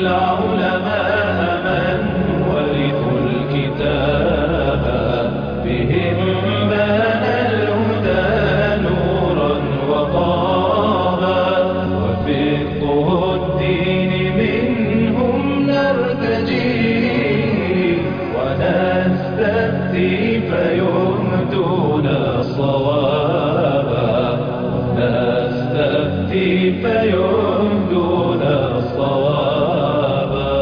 العلماء من ورثوا الكتاب بهم بان الهدى نورا وطابا وفقه الدين منهم نرتجي ونستفتي فيهدون صوابا نستفتي فيهدون صوابا.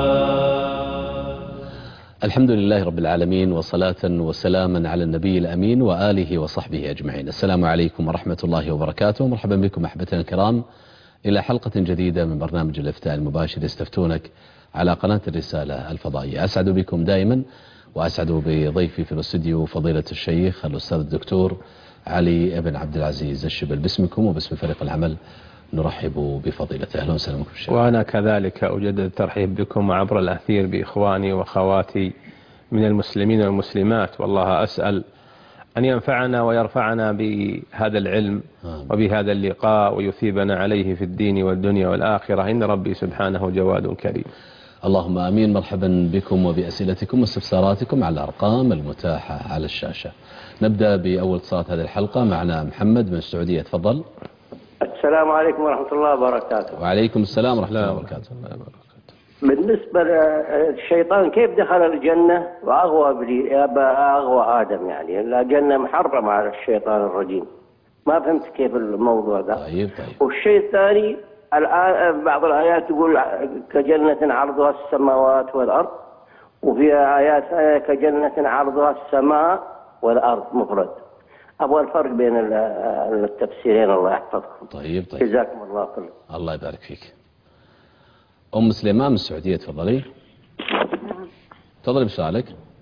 الحمد لله رب العالمين، وصلاة وسلاما على النبي الأمين وآله وصحبه أجمعين. السلام عليكم ورحمة الله وبركاته. مرحبا بكم أحبتنا الكرام إلى حلقة جديدة من برنامج الإفتاء المباشر يستفتونك على قناة الرسالة الفضائية. أسعد بكم دائما، وأسعد بضيفي في الاستوديو فضيلة الشيخ الأستاذ الدكتور علي بن عبد العزيز الشبل. باسمكم وباسم فريق العمل نرحب بفضيلته. أهلا وسهلا بكم الشيخ. وأنا كذلك أجدد الترحيب بكم عبر الأثير بإخواني وأخواتي من المسلمين والمسلمات، والله أسأل أن ينفعنا ويرفعنا بهذا العلم وبهذا اللقاء ويثيبنا عليه في الدين والدنيا والآخرة، إن ربي سبحانه جواد كريم. اللهم آمين. مرحبا بكم وبأسئلتكم واستفساراتكم على الأرقام المتاحة على الشاشة. نبدأ بأول اتصالات هذه الحلقة. معنا محمد من السعودية، تفضل. السلام عليكم ورحمة الله وبركاته. وعليكم السلام ورحمة الله وبركاته. بالنسبة للشيطان كيف دخل الجنة وأغوى أغوى آدم؟ يعني الجنة محرمة على الشيطان الرجيم. ما فهمت كيف الموضوع ده. طيب. والشيء الثاني، الآن بعض الآيات تقول كجنة عرضها السماوات والأرض، وفي آيات كجنة عرضها السماء والأرض مفرد. أبغى الفرق بين التفسيرين، الله يحفظكم. طيب. جزاكم الله خير. الله يبارك فيك. أم سليمان من السعودية، تفضلي. تفضلي بسؤالك.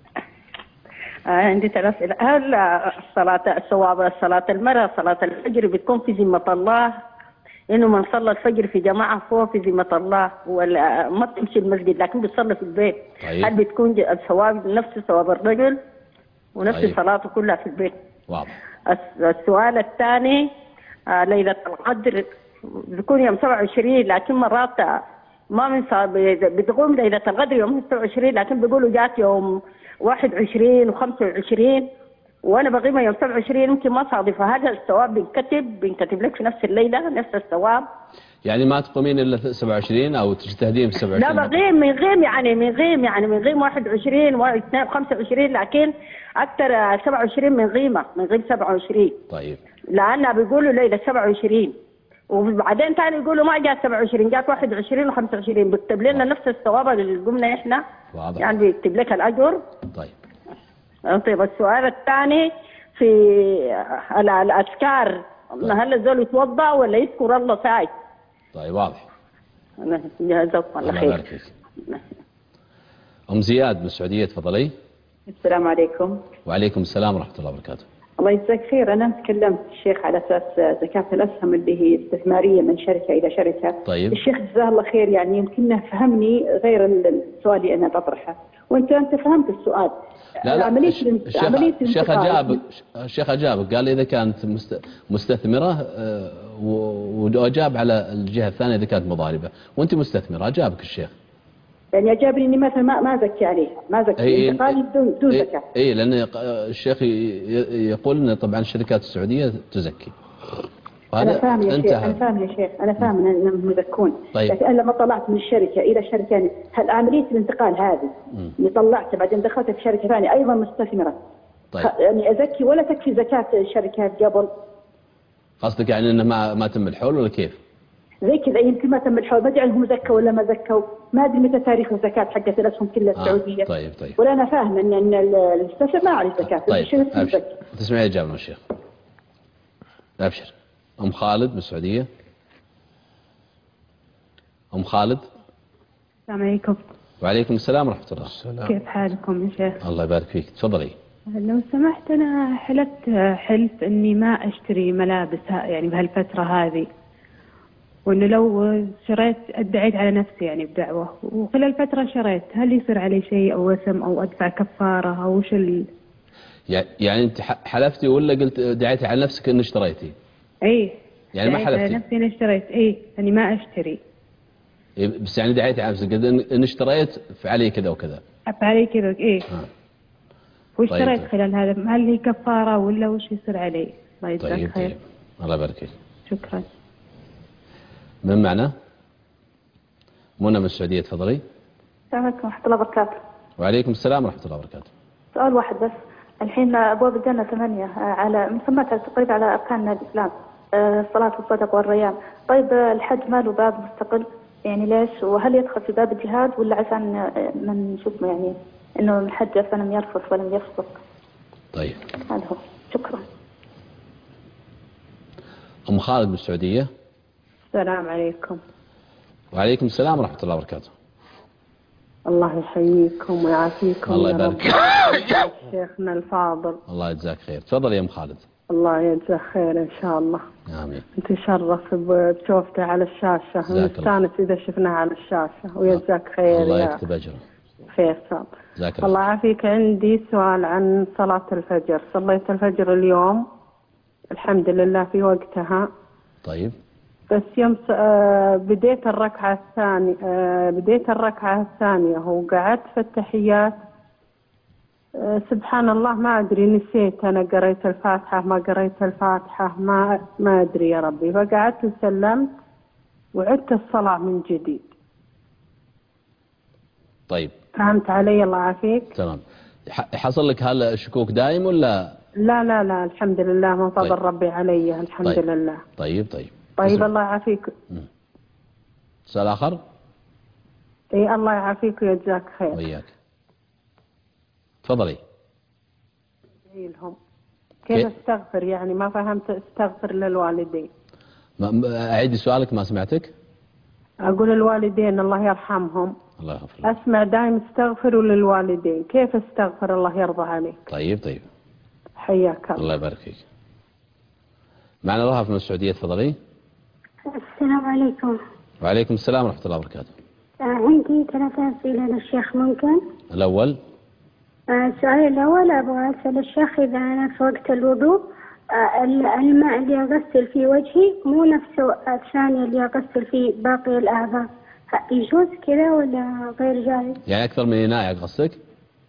عندي 3 أسئلة. هل صلاة المرأة صلاة الفجر بتكون في ذمة الله؟ إنه من صلى الفجر في جماعة فهو في ذمة الله، ولا ما تمشي المسجد لكن بتصلي في البيت؟ طيب. هل بتكون الثواب نفس ثواب الرجل ونفس طيب. صلاته كلها في البيت؟ واضح. السؤال الثاني، ليلة القدر بيكون يوم 27، لكن مرات ما من بتقوم ليلة القدر يوم 27، لكن بيقولوا جات يوم 21 و25، وانا بقيمها يوم 27 يمكن ما صادفه. هذا الثواب بينكتب لك في نفس الليله نفس الثواب؟ يعني ما تقومين الا 27 او تجتهدين في 27؟ لا، بغيم من غيم يعني من غيم 21 و25، لكن اكثر 27 من غيم 27. طيب. لانها بيقولوا ليله 27، وبعدين ثاني يقولوا ما جات 27، جات 21 و25، بيكتب لنا نفس الثواب اللي قمنا احنا. واضح. يعني بيكتب لك الاجر. طيب. طيب، السؤال الثاني في الأذكار، هل الزول يتوضأ ولا يذكر الله ساعد؟ طيب، واضح. جزاكم الله خير. أم زياد من السعودية، تفضلي. السلام عليكم. وعليكم السلام ورحمة الله وبركاته. الله يجزاك خير. أنا تكلمت الشيخ على أساس زكاة الأسهم اللي هي استثمارية من شركة إلى شركة. طيب. الشيخ جزاه الله خير، يعني يمكنه فهمني غير السؤال اللي أنا بطرحه، وأنت فهمت السؤال. لا، الشيخ أجابك، قال إذا كانت مستثمرة، وأجاب على الجهة الثانية إذا كانت مضاربة، وأنت مستثمرة. أجابك الشيخ. يعني أجابني إني مثلا ما زكي عليها، ما زكي انتقالي بدون زكاة. إيه، لأن الشيخ يقول إن طبعا الشركات السعودية تزكي. أنا فاهم يا شيخ، أنا فاهم أنهم يزكون. طيب. لكن أنا لما طلعت من الشركة إلى شركة، يعني هل عملية الانتقال هذه اللي طلعت بعدين دخلت في شركة ثانية أيضا مستثمرة، طيب، يعني أزكي ولا تكفي زكاة الشركات قبل؟ قصدك يعني إنه ما تم الحول ولا كيف؟ زي كذا، يمكن ما تم الحول، ما ادري هم زكوا ولا ما زكوا، ما ادري متى تاريخ الزكاة حقت الأسهم كلها السعودية. طيب. ولا أنا فاهم أن المستثمر ما عليه زكاة. طيب، أبشر. تسمعي إجابة من الشيخ. أبشر. أم خالد من السعودية. أم خالد. السلام عليكم. وعليكم السلام ورحمة الله. كيف حالكم يا شيخ؟ الله يبارك فيك، تفضلي. لو سمحت، أنا حلفت إني ما أشتري ملابس يعني بهالفترة هذه، وإنه لو شريت ادعيت على نفسي يعني بدعوة، وخلال فترة شريت، هل يصير علي شيء أو وسم أو أدفع كفارة أو وش يعني أنت حلفتي ولا قلت دعيتي على نفسك إن اشتريتي؟ إيه، يعني ما حلفتي؟ نفسي أنا اشتريت، إيه، أني ما أشتري. بس يعني دعيت على نفسك إن اشتريت فعلي كذا وكذا. علي كذا إيه. وش طيب شريت طيب. خلال هذا؟ هل هي كفارة ولا وش يصير علي؟ الله يجزاك طيب خير. طيب الله يبارك فيك. شكرا. من معنا؟ منى من السعودية تفضلي. السلام عليكم ورحمة الله وبركاته. وعليكم السلام ورحمة الله وبركاته. سؤال واحد بس. الحين أبواب الجنة 8 على مسماتها تقريبا على أركان الإسلام، الصلاة والصدق والريان. طيب الحج ما له باب مستقل يعني ليش؟ وهل يدخل في باب الجهاد ولا عشان من شو اسمه يعني إنه الحج فلم يرفث ولم يفسق؟ طيب. هذا هو. شكرا. أم خالد من السعودية. السلام عليكم. وعليكم السلام ورحمة الله وبركاته. الله يحييكم ويعافيكم. الله يبارك شيخنا الفاضل. الله يجزاك خير. تفضل يا أم خالد. الله يجزاك خير إن شاء الله. آمين. نتشرف بشوفته على الشاشة ونستانس إذا شفناه على الشاشة ويجزاك خير. الله يكتب أجره. فيصل. الله يعافيك. عندي سؤال عن صلاة الفجر. صليت الفجر اليوم الحمد لله في وقتها. طيب. بس يوم بديت الركعة الثانية وقعدت في التحيات، سبحان الله ما أدري نسيت أنا قريت الفاتحة ما قريت الفاتحة ما أدري يا ربي، فقعدت وسلمت وعدت الصلاة من جديد. طيب. فهمت علي؟ الله يعافيك. تمام. حصل لك هالشكوك دائم ولا؟ لا الحمد لله من فضل طيب. ربي علي الحمد طيب. لله. طيب الله يعافيك. سؤال آخر؟ اي الله يعافيك ويجزاك خير. وياك. تفضلي. لهم كيف استغفر يعني ما فهمت. استغفر للوالدين. أعيدي سؤالك ما سمعتك. أقول الوالدين الله يرحمهم. الله يغفر له. أسمع دائما استغفروا للوالدين. كيف استغفر الله يرضى عليك؟ طيب. حياك الله يبارك فيك. معنا رهف من السعودية تفضلي. السلام عليكم. وعليكم السلام ورحمة الله وبركاته. عندي 3 أسئلة للشيخ ممكن؟ الأول. السؤال الأول أبغى أسأل الشيخ إذا أنا في وقت الوضوء الماء اللي أغسل فيه وجهي مو نفسه الثاني اللي أغسل فيه باقي الأعضاء، يجوز كذا ولا غير جائز؟ يعني أكثر من إناء يغسلك؟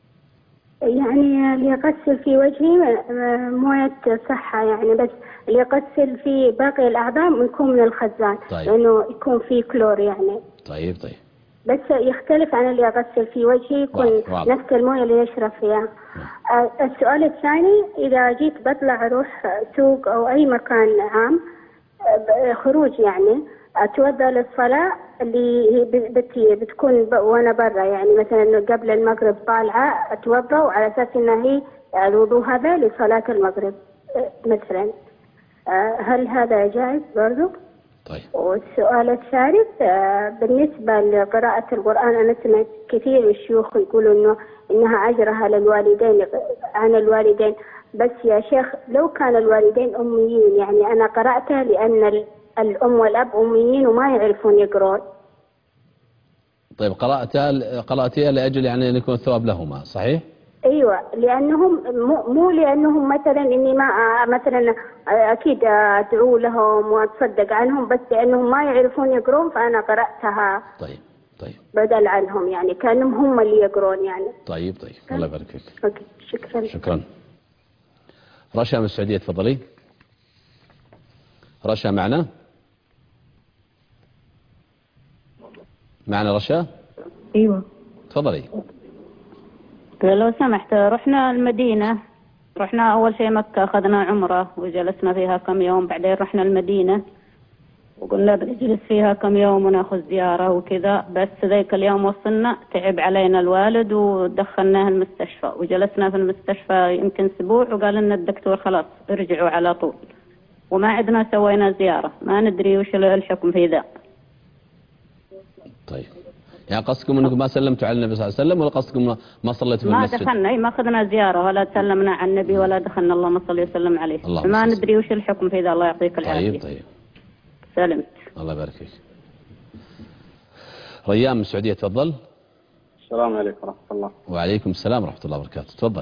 يعني اللي يغسل في وجهي موية صحة يعني، بس اللي يغسل في باقي الأعضاء يكون من الخزان. طيب. لأنه يكون فيه كلور يعني. طيب. بس يختلف عن اللي يغسل في وجهي يكون نفس الموية اللي يشرب فيها. السؤال الثاني إذا جيت بطلع أروح سوق أو أي مكان عام خروج يعني أتوضأ للصلاة اللي هي بتكون وأنا برا يعني مثلا قبل المغرب طالعة أتوضأ وعلى أساس إنها هي الوضوء هذا لصلاة المغرب مثلا، هل هذا جائز برضو؟ طيب. والسؤال الثالث بالنسبة لقراءة القرآن أنا سمعت كثير من الشيوخ يقولوا إنها أجرها عن الوالدين، بس يا شيخ لو كان الوالدين أميين يعني أنا قرأتها لأن الأم والأب أميين وما يعرفون يقرون. طيب قرأتها لأجل يعني أن يكون الثواب لهما صحيح؟ ايوه لانهم مو لانهم مثلا اني ما مثلا اكيد ادعو لهم واتصدق عنهم، بس لانهم ما يعرفون يقرون فانا قراتها. طيب بدل عنهم يعني كانهم هم اللي يقرون يعني. طيب الله يبارك فيك. اوكي شكرا. رشا من السعوديه تفضلي. رشا معنا رشا؟ ايوه تفضلي. لو سمحت رحنا المدينة، رحنا أول شيء مكة أخذنا عمرة وجلسنا فيها كم يوم، بعدين رحنا المدينة وقلنا بنجلس فيها كم يوم وناخذ زيارة وكذا، بس ذيك اليوم وصلنا تعب علينا الوالد ودخلناه المستشفى وجلسنا في المستشفى يمكن أسبوع وقال لنا الدكتور خلاص ارجعوا على طول، وما عدنا سوينا زيارة، ما ندري وش الحكم في ذا. طيب يعني قصدكم انكم ما سلمتوا على النبي صلى الله عليه وسلم ولا قصدكم ما صليتوا في المسجد؟ ما دخلنا ما اخذنا زياره ولا سلمنا على النبي ولا دخلنا اللهم صل وسلم عليه، ما ندري وش الحكم في ذا. الله يعطيك العافيه. طيب سلمت. الله يبارك فيك. ريان من السعوديه تفضل. السلام عليكم ورحمه الله. وعليكم السلام ورحمه الله وبركاته. تفضل.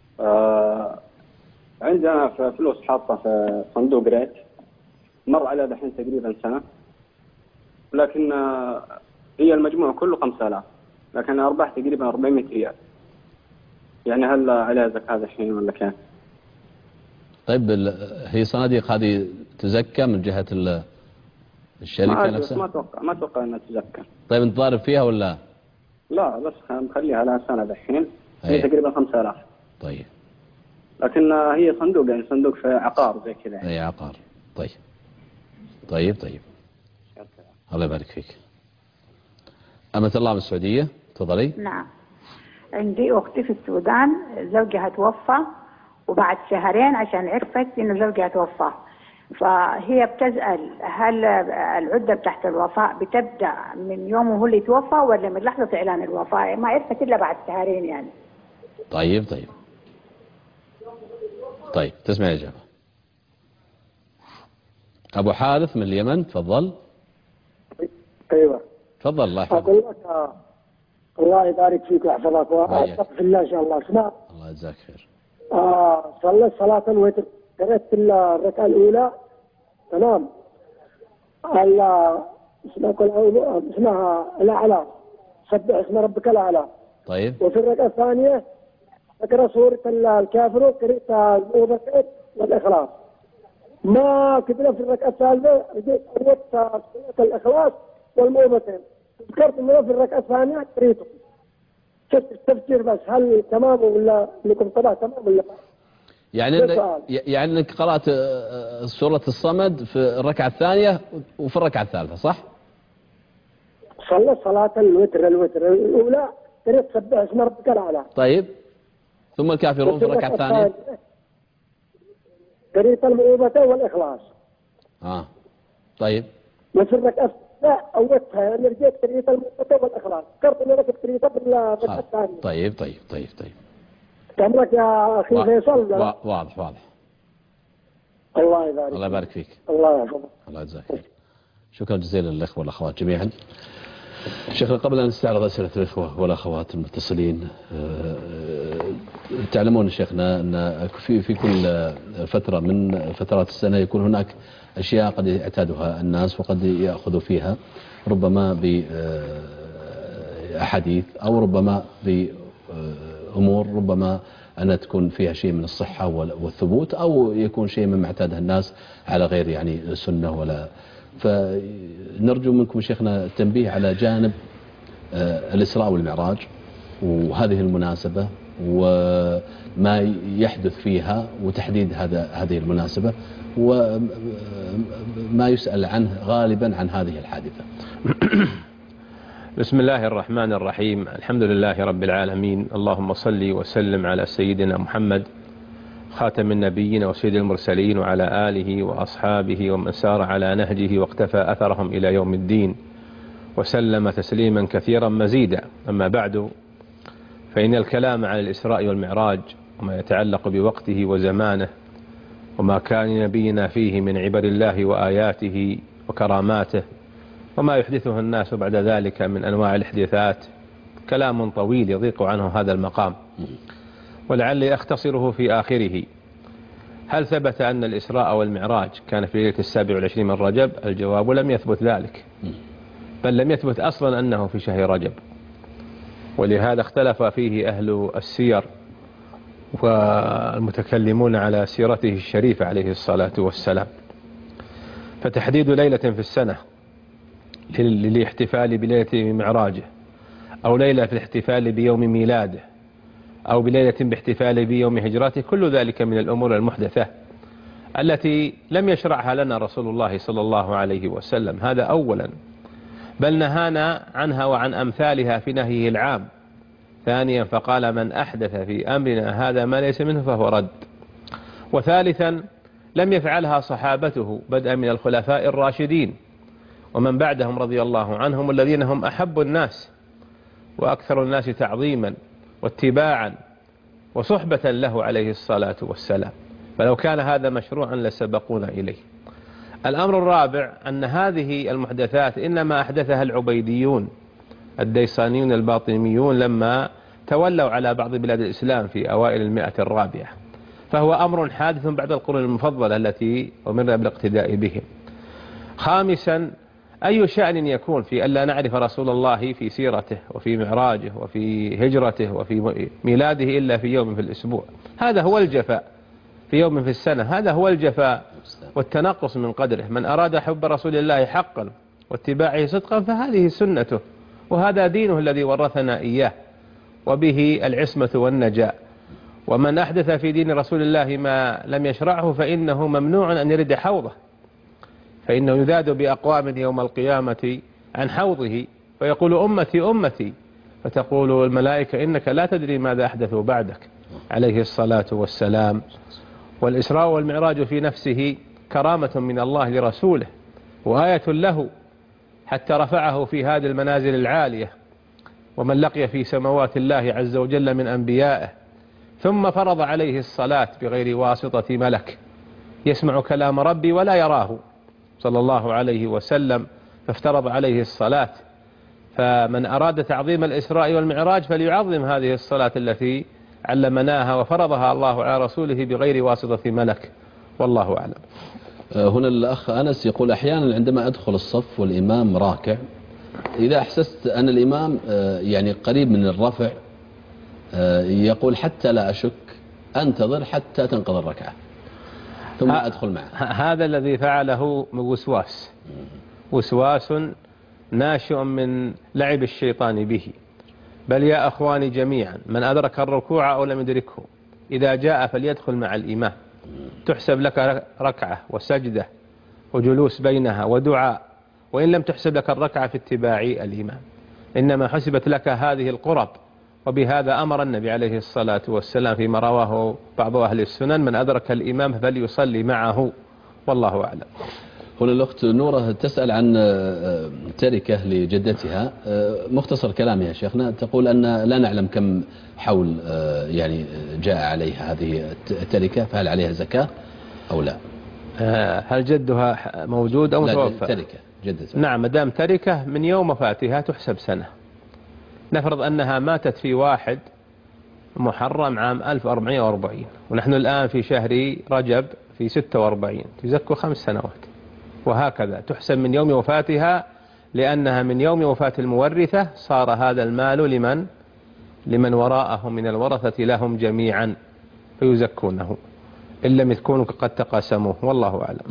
عندنا فلوس حاطه في صندوق ريت، مر على دحين تقريبا سنه، لكن هي المجموع كله 5000، لكن أرباح تقريبا 400 ريال. يعني هل عليها زكاة الحين ولا كيف؟ طيب هي صناديق هذه تزكى من جهة الشركة نفسها؟ ما أتوقع أنها تزكى. طيب أنت ضارب فيها ولا؟ لا بس مخليها لها سنة الحين. هي تقريبا 5000. طيب. لكن هي صندوق، يعني صندوق في عقار زي كذا يعني. أي عقار. طيب. الله يبارك فيك. أمة الله من السعودية، تفضلي. نعم. عندي أختي في السودان زوجها توفى، وبعد شهرين عشان عرفت إنه زوجها توفى، فهي بتسأل هل العدة تحت الوفاء بتبدأ من يومه هو اللي توفى ولا من لحظة إعلان الوفاة؟ ما عرفت إلا بعد شهرين يعني. طيب تسمع الإجابة. أبو حارث من اليمن، تفضل. أيوة تفضل. الله يحفظك. أقول لك الله يبارك فيك ويحفظك وأتقي في الله إن شاء الله. اسمع. الله يجزاك خير. صليت صلاة الوتر، قرأت الركعة الأولى تمام. اسمها الأعلى، سبح اسم ربك الأعلى. طيب. وفي الركعة الثانية اقرأ سورة الكافر، قرأت الموبقات والإخلاص. ما كتبنا في الركعة الثالثة رجيت قرأت سورة الإخلاص والموبقات. ذكرت انه في الركعة الثانية قريته. شفت التفسير بس هل تمام ولا لكم طبعا تمام ولا يعني انك قرأت سورة الصمد في الركعة الثانية وفي الركعة الثالثة صح؟ صلى صلاة الوتر الأولى قرأت سبح اسم ربك الأعلى. طيب. ثم الكافرون في الركعة الثانية قرأت المؤوبة والإخلاص. طيب. وفي الركعة لا أوتها يعني رجيت قريت المؤوبة والإخلاص، ذكرت اني ركبت قريتها في الركعة الثانية. طيب. تملك يا أخي فيصل. واضح. الله يبارك فيك. الله يحفظك. الله يجزاك خير. شكرا جزيلا للإخوة والأخوات جميعا. شيخنا قبل أن نستعرض أسئلة الإخوة والأخوات المتصلين، تعلمون شيخنا أن في كل فترة من فترات السنة يكون هناك أشياء قد يعتادها الناس وقد يأخذوا فيها ربما بأحاديث أو ربما بأمور ربما أنها تكون فيها شيء من الصحة والثبوت أو يكون شيء مما اعتادها الناس على غير يعني سنة ولا. فنرجو منكم شيخنا التنبيه على جانب الإسراء والمعراج وهذه المناسبة وما يحدث فيها وتحديد هذه المناسبة وما يسأل عنه غالبا عن هذه الحادثة. بسم الله الرحمن الرحيم. الحمد لله رب العالمين، اللهم صل وسلم على سيدنا محمد خاتم النبيين وسيد المرسلين وعلى آله وأصحابه ومن سار على نهجه واقتفى أثرهم إلى يوم الدين وسلم تسليما كثيرا مزيدا. أما بعد، فإن الكلام عن الإسراء والمعراج وما يتعلق بوقته وزمانه وما كان نبينا فيه من عبر الله وآياته وكراماته وما يحدثه الناس بعد ذلك من أنواع الاحداثات كلام طويل يضيق عنه هذا المقام، ولعلي أختصره في آخره. هل ثبت أن الإسراء والمعراج كان في ليلة 27 من رجب؟ الجواب لم يثبت ذلك، بل لم يثبت أصلا أنه في شهر رجب، ولهذا اختلف فيه أهل السير والمتكلمون على سيرته الشريفة عليه الصلاة والسلام. فتحديد ليلة في السنة للاحتفال بليلة معراجه أو ليلة في الاحتفال بيوم ميلاده أو بليلة باحتفال بيوم هجرته، كل ذلك من الأمور المحدثة التي لم يشرعها لنا رسول الله صلى الله عليه وسلم، هذا أولا، بل نهانا عنها وعن أمثالها في نهيه العام. ثانيا، فقال من أحدث في أمرنا هذا ما ليس منه فهو رد. وثالثا، لم يفعلها صحابته بدءا من الخلفاء الراشدين ومن بعدهم رضي الله عنهم الذين هم أحب الناس وأكثر الناس تعظيما واتباعا وصحبة له عليه الصلاة والسلام، فلو كان هذا مشروعا لسبقونا إليه. الأمر الرابع، أن هذه المحدثات إنما أحدثها العبيديون الديسانيون الباطنيون لما تولوا على بعض بلاد الإسلام في أوائل 100 فهو أمر حادث بعد القرون المفضلة التي أمرنا بالاقتداء بهم. خامسا، أي شأن يكون في ألا نعرف رسول الله في سيرته وفي معراجه وفي هجرته وفي ميلاده إلا في يوم في الأسبوع؟ هذا هو الجفاء، في يوم في السنة، هذا هو الجفاء والتنقص من قدره. من أراد حب رسول الله حقا واتباعه صدقا فهذه سنته، وهذا دينه الذي ورثنا إياه، وبه العصمة والنجاة. ومن أحدث في دين رسول الله ما لم يشرعه فإنه ممنوع أن يرد حوضه، فإنه يذاد بأقوام يوم القيامة عن حوضه فيقول أمتي أمتي، فتقول الملائكة إنك لا تدري ماذا أحدثوا بعدك عليه الصلاة والسلام. والإسراء والمعراج في نفسه كرامة من الله لرسوله وآية له حتى رفعه في هذه المنازل العالية، ومن لقي في سماوات الله عز وجل من أنبيائه، ثم فرض عليه الصلاة بغير واسطة ملك يسمع كلام ربي ولا يراه صلى الله عليه وسلم، فافترض عليه الصلاة. فمن أراد تعظيم الإسراء والمعراج فليعظم هذه الصلاة التي علمناها وفرضها الله على رسوله بغير واسطة ملك، والله أعلم. هنا الأخ أنس يقول أحيانا عندما أدخل الصف والإمام راكع، إذا أحسست أن الإمام يعني قريب من الرفع، يقول حتى لا أشك أنتظر حتى تنقضي الركعة ثم أدخل معه. هذا الذي فعله وسواس، وسواس ناشئ من لعب الشيطان به. بل يا أخواني جميعا، من أدرك الركوع أو لم يدركه إذا جاء فليدخل مع الإمام، تحسب لك ركعة وسجدة وجلوس بينها ودعاء، وإن لم تحسب لك الركعة في اتباع الإمام، إنما حسبت لك هذه القرب. وبهذا أمر النبي عليه الصلاة والسلام فيما رواه بعض أهل السنن: من أدرك الإمام فليصلي معه، والله أعلم. هنا الأخت نورة تسأل عن تركة لجدتها، مختصر كلامها شيخنا، تقول أن لا نعلم كم حول يعني جاء عليها هذه التركة، فهل عليها زكاة أو لا؟ هل جدها موجود أو متوفى؟ تركة جدتها. نعم، مدام تركة من يوم وفاتها تحسب سنة. نفرض أنها ماتت في 1 محرم عام 1440، ونحن الآن في شهر رجب في 46، تزكوا 5 سنوات، وهكذا تحسب من يوم وفاتها، لأنها من يوم وفاة المورثة صار هذا المال لمن وراءه من الورثة لهم جميعا فيزكونه إن لم يكونوا قد تقاسموه، والله أعلم.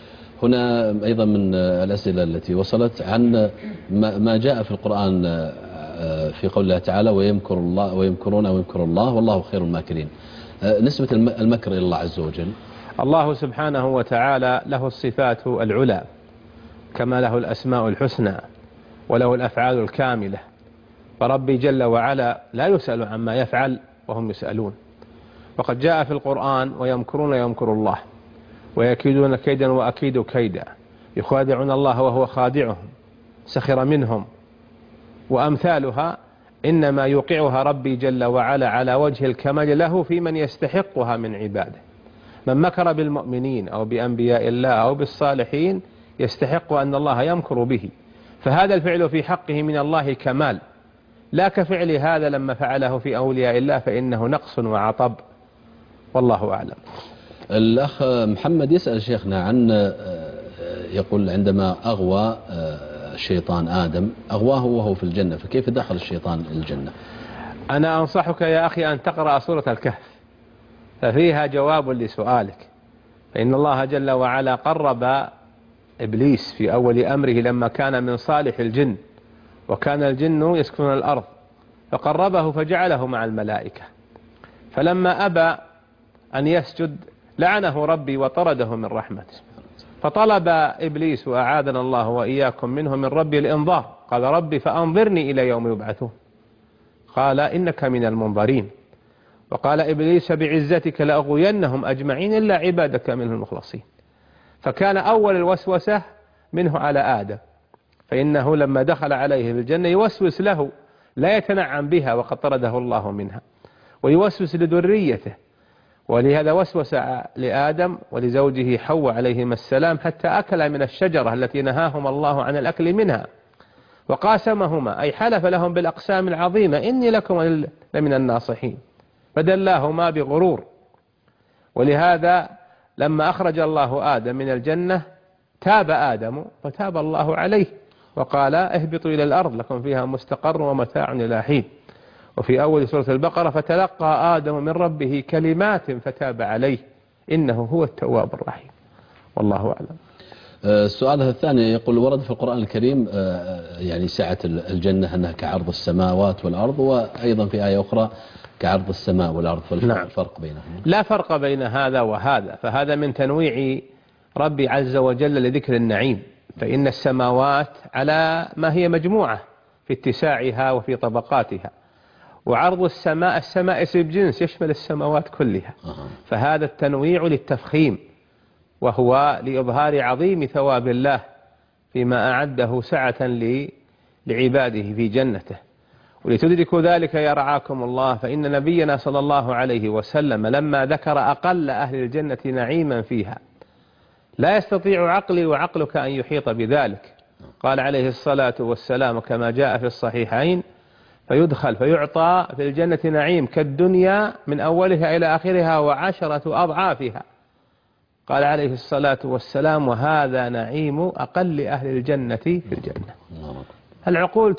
هنا أيضا من الأسئلة التي وصلت عن ما جاء في القرآن في قول الله تعالى: ويمكر الله ويمكرون ويمكر الله والله خير الماكرين. نسبة المكر إلى الله عز وجل. الله سبحانه وتعالى له الصفات العلى، كما له الأسماء الحسنى وله الأفعال الكاملة، فربي جل وعلا لا يسأل عما يفعل وهم يسألون. وقد جاء في القرآن: ويمكرون يمكر الله ويكيدون كيدا وأكيد كيدا يخادعون الله وهو خادعهم سخر منهم، وأمثالها إنما يوقعها ربي جل وعلا على وجه الكمال له في من يستحقها من عباده. من مكر بالمؤمنين أو بأنبياء الله أو بالصالحين يستحق أن الله يمكر به، فهذا الفعل في حقه من الله كمال، لا كفعل هذا لما فعله في أولياء الله فإنه نقص وعطب، والله أعلم. الأخ محمد يسأل شيخنا عن، يقول عندما أغوى الشيطان آدم أغواه وهو في الجنة، فكيف دخل الشيطان الجنة؟ أنا أنصحك يا أخي أن تقرأ سورة الكهف، ففيها جواب لسؤالك. فإن الله جل وعلا قرب إبليس في أول أمره لما كان من صالح الجن، وكان الجن يسكنون الأرض، فقربه فجعله مع الملائكة، فلما أبى أن يسجد لعنه ربي وطرده من رحمته، فطلب إبليس وأعاذنا الله وإياكم منه من ربي الإنظار، قال ربي فأنظرني إلى يوم يبعثون، قال إنك من المنظرين. وقال إبليس بعزتك لأغوينهم أجمعين إلا عبادك منهم المخلصين. فكان أول الوسوسة منه على آدم، فإنه لما دخل عليه بالجنة يوسوس له لا يتنعم بها وقد طرده الله منها، ويوسوس لذريته، ولهذا وسوس لآدم ولزوجه حواء عليهما السلام حتى أكل من الشجرة التي نهاهما الله عن الأكل منها، وقاسمهما أي حلف لهم بالأقسام العظيمة: إني لكم لمن الناصحين، فدلاهما بغرور. ولهذا لما أخرج الله آدم من الجنة تاب آدم فتاب الله عليه، وقال اهبطوا إلى الأرض لكم فيها مستقر ومتاع إلى حين. وفي أول سورة البقرة فتلقى آدم من ربه كلمات فتاب عليه إنه هو التواب الرحيم. والله أعلم. السؤال الثاني يقول ورد في القرآن الكريم يعني سعة الجنة أنها كعرض السماوات والأرض، وأيضا في آية أخرى كعرض السماء والأرض، فالفرق بينهم؟ لا فرق بين هذا وهذا، فهذا من تنويع ربي عز وجل لذكر النعيم، فإن السماوات على ما هي مجموعة في اتساعها وفي طبقاتها، وعرض السماء اسم جنس يشمل السماوات كلها، فهذا التنويع للتفخيم، وهو لإظهار عظيم ثواب الله فيما أعده سعة لعباده في جنته. ولتدركوا ذلك يا رعاكم الله، فإن نبينا صلى الله عليه وسلم لما ذكر أقل أهل الجنة نعيما فيها لا يستطيع عقلي وعقلك أن يحيط بذلك، قال عليه الصلاة والسلام كما جاء في الصحيحين: فيدخل فيعطى في الجنة نعيم كالدنيا من أولها إلى آخرها وعشرة أضعافها، قال عليه الصلاة والسلام: وهذا نعيم أقل أهل الجنة في الجنة. العقول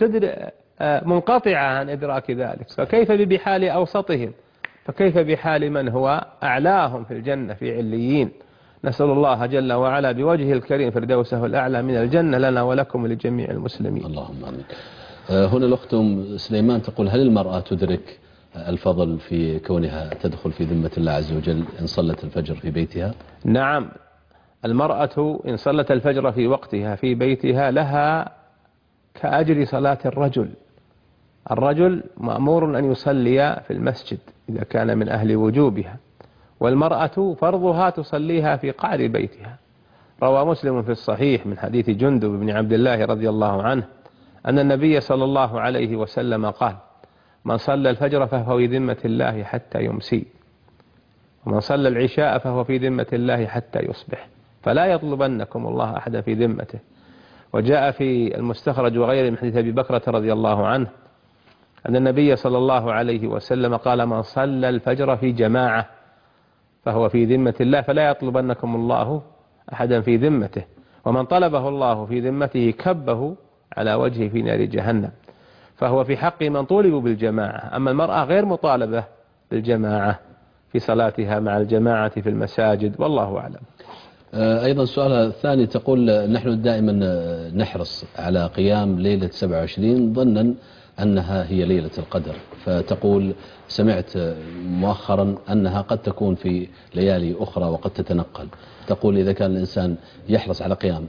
منقطعة عن إدراك ذلك، فكيف بحال أوسطهم، فكيف بحال من هو أعلاهم في الجنة في عليين. نسأل الله جل وعلا بوجهه الكريم فردوسه الأعلى من الجنة لنا ولكم ولجميع المسلمين. اللهم آمين. هنا الأخت سليمان تقول: هل المرأة تدرك الفضل في كونها تدخل في ذمة الله عز وجل إن صلت الفجر في بيتها؟ نعم، المرأة إن صلت الفجر في وقتها في بيتها لها كأجر صلاة الرجل. الرجل مأمور أن يصلي في المسجد إذا كان من أهل وجوبها، والمرأة فرضها تصليها في قعر بيتها. روى مسلم في الصحيح من حديث جندب بن عبد الله رضي الله عنه أن النبي صلى الله عليه وسلم قال: من صلى الفجر فهو في ذمة الله حتى يمسي، ومن صلى العشاء فهو في ذمة الله حتى يصبح، فلا يطلبنكم الله أحدا في ذمته. وجاء في المستخرج وغيره من حديث أبي بكرة رضي الله عنه أن النبي صلى الله عليه وسلم قال: من صلى الفجر في جماعة فهو في ذمة الله فلا يطلبنكم الله أحدا في ذمته، ومن طلبه الله في ذمته كبه على وجهه في نار جهنم، فهو في حق من طولبوا بالجماعة. أما المرأة غير مطالبة بالجماعة في صلاتها مع الجماعة في المساجد، والله أعلم. أيضا السؤال الثاني تقول: نحن دائما نحرص على قيام ليلة 27 ظنا أنها هي ليلة القدر، فتقول: سمعت مؤخرا أنها قد تكون في ليالي أخرى وقد تتنقل. تقول: إذا كان الإنسان يحرص على قيام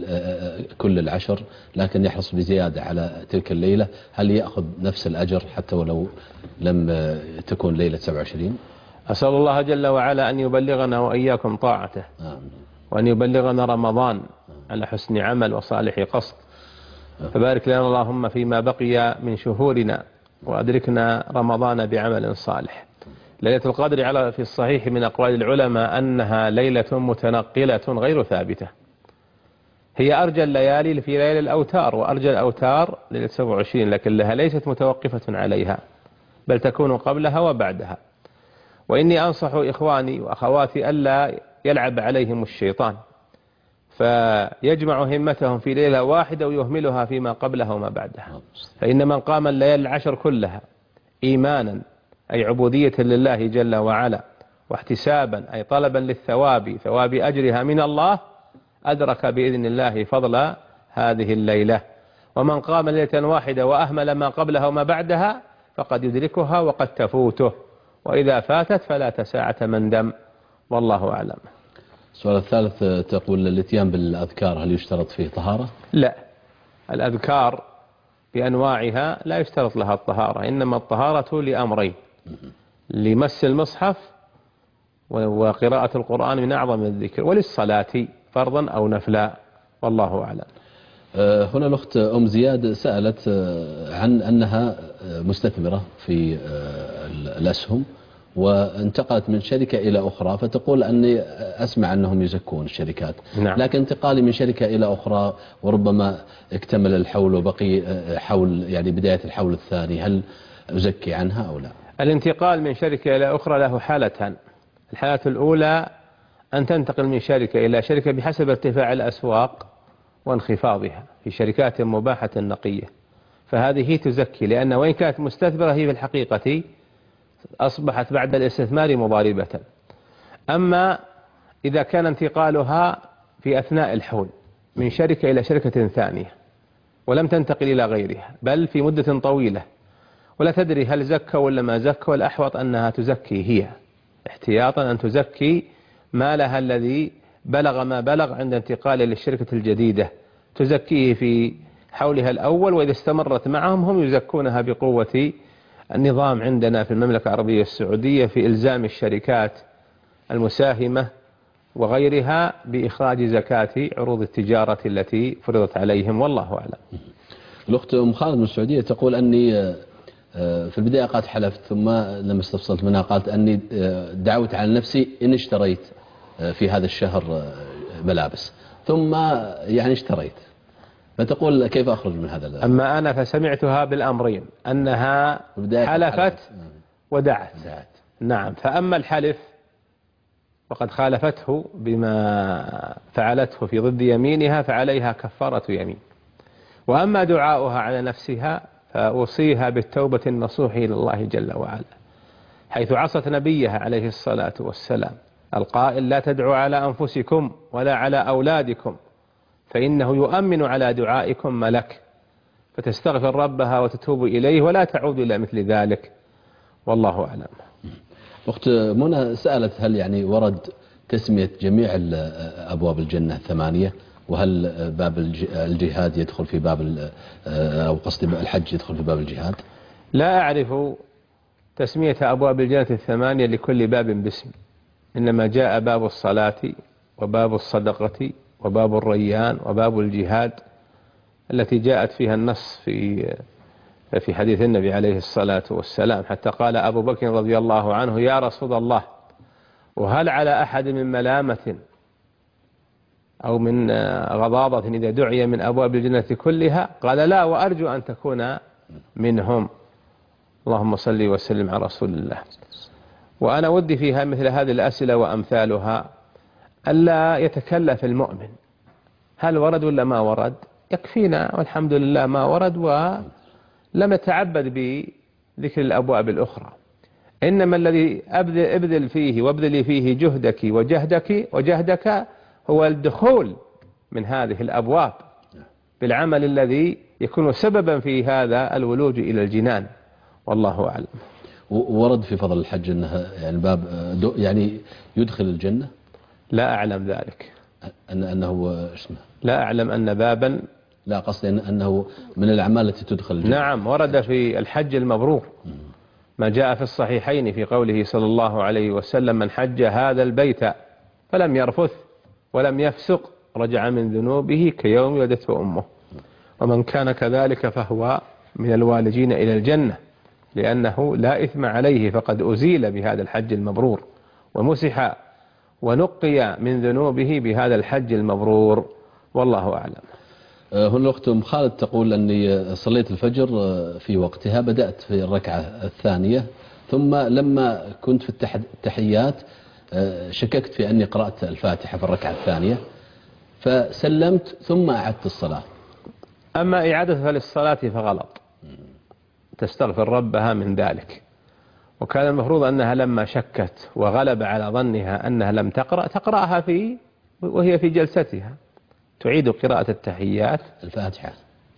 كل العشر لكن يحرص بزيادة على تلك الليلة، هل يأخذ نفس الأجر حتى ولو لم تكون ليلة 27؟ أسأل الله جل وعلا أن يبلغنا وإياكم طاعته، وأن يبلغنا رمضان على حسن عمل وصالح قصد، فبارك لنا اللهم فيما بقي من شهورنا، وأدركنا رمضان بعمل صالح. ليلة القدر في الصحيح من أقوال العلماء أنها ليلة متنقلة غير ثابتة، هي أرجى الليالي في ليلة الأوتار، وأرجى الأوتار ليلة 27، لكن لها ليست متوقفة عليها بل تكون قبلها وبعدها. وإني أنصح إخواني وأخواتي ألا يلعب عليهم الشيطان فيجمع همتهم في ليلة واحدة ويهملها فيما قبلها وما بعدها، فإن من قام الليالي العشر كلها إيمانا أي عبودية لله جل وعلا، واحتسابا أي طلبا للثواب ثواب أجرها من الله، أدرك بإذن الله فضل هذه الليلة. ومن قام ليلة واحدة وأهمل ما قبلها وما بعدها فقد يدركها وقد تفوته، وإذا فاتت فلا تساعة من دم، والله أعلم. السؤال الثالث تقول: الاتيان بالأذكار هل يشترط فيه طهارة؟ لا، الأذكار بأنواعها لا يشترط لها الطهارة، إنما الطهارة لأمرين: لمس المصحف وقراءة القرآن من أعظم الذكر، وللصلاة فرضا أو نفلا، والله أعلم. هنا الأخت أم زياد سألت عن أنها مستثمرة في الأسهم وانتقلت من شركة إلى أخرى، فتقول أني أسمع أنهم يزكون الشركات. نعم. لكن انتقالي من شركة إلى أخرى وربما اكتمل الحول وبقي حول يعني بداية الحول الثاني، هل أزكي عنها أو لا؟ الانتقال من شركة إلى أخرى له حالتان: الحالة الأولى أن تنتقل من شركة إلى شركة بحسب ارتفاع الأسواق وانخفاضها في شركات مباحة نقية، فهذه تزكي، لأن وإن كانت مستثمرة هي في الحقيقة أصبحت بعد الاستثمار مضاربة. أما إذا كان انتقالها في أثناء الحول من شركة إلى شركة ثانية ولم تنتقل إلى غيرها بل في مدة طويلة ولا تدري هل زكى ولا ما زكى، والأحوط أنها تزكي هي احتياطا، أن تزكي مالها الذي بلغ ما بلغ عند انتقال للشركة الجديدة، تزكيه في حولها الأول، وإذا استمرت معهم هم يزكونها بقوة النظام عندنا في المملكة العربية السعودية في إلزام الشركات المساهمة وغيرها بإخراج زكاة عروض التجارة التي فرضت عليهم، والله أعلم. الأخت أم خالد من السعودية تقول أني في البداية قالت حلفت، ثم لما استفصلت منها قالت أني دعوت على نفسي إن اشتريت في هذا الشهر ملابس، ثم يعني اشتريت، فتقول كيف أخرج من هذا؟ أما أنا فسمعتها بالأمرين، أنها حلفت ودعت. نعم، فأما الحلف وقد خالفته بما فعلته في ضد يمينها فعليها كفارة يمين، وأما دعاؤها على نفسها فأوصيها بالتوبة النصوح إلى الله جل وعلا، حيث عصت نبيها عليه الصلاة والسلام القائل: لا تدعوا على أنفسكم ولا على أولادكم فإنه يؤمن على دعائكم ملك، فتستغفر ربها وتتوب إليه ولا تعود إلى مثل ذلك، والله أعلم. أخت منى سألت هل يعني ورد تسمية جميع أبواب الجنة 8، وهل باب الجهاد يدخل في باب، أو قصدي الحج يدخل في باب الجهاد؟ لا أعرف تسمية أبواب الجنة 8 لكل باب باسم، إنما جاء باب الصلاة وباب الصدقة وباب الريان وباب الجهاد التي جاءت فيها النص في حديث النبي عليه الصلاة والسلام، حتى قال أبو بكر رضي الله عنه: يا رسول الله، وهل على أحد من ملامة أو من غضاضة إذا دعي من أبواب الجنة كلها؟ قال: لا، وأرجو أن تكون منهم. اللهم صل وسلم على رسول الله. وأنا ودي فيها مثل هذه الأسئلة وأمثالها ألا يتكلف المؤمن هل ورد ولا ما ورد، يكفينا والحمد لله ما ورد، ولم نتعبد بذكر الأبواب الأخرى. إنما الذي أبذل فيه وابذلي فيه جهدك وجهدك هو الدخول من هذه الأبواب بالعمل الذي يكون سببا في هذا الولوج إلى الجنان، والله أعلم. ورد في فضل الحج أنها يعني باب يعني يدخل الجنة؟ لا أعلم ذلك. أنه اسمه؟ لا أعلم أن بابا، لا قصدي أنه من الأعمال التي تدخل الجنة. نعم، ورد في الحج المبرور ما جاء في الصحيحين في قوله صلى الله عليه وسلم: من حج هذا البيت فلم يرفث ولم يفسق رجع من ذنوبه كيوم ولدته أمه، ومن كان كذلك فهو من الوالجين إلى الجنة، لأنه لا إثم عليه فقد أزيل بهذا الحج المبرور ومسح ونقي من ذنوبه بهذا الحج المبرور، والله أعلم. هنا الأخت أم خالد تقول أني صليت الفجر في وقتها، بدأت في الركعة الثانية، ثم لما كنت في التحيات شككت في أني قرأت الفاتحة في الركعة الثانية فسلمت ثم أعدت الصلاة. أما إعادتها للصلاة فغلط، تستغفر ربها من ذلك، وكان المفروض أنها لما شكت وغلب على ظنها أنها لم تقرأها وهي في جلستها، تعيد قراءة التحيات الفاتحة.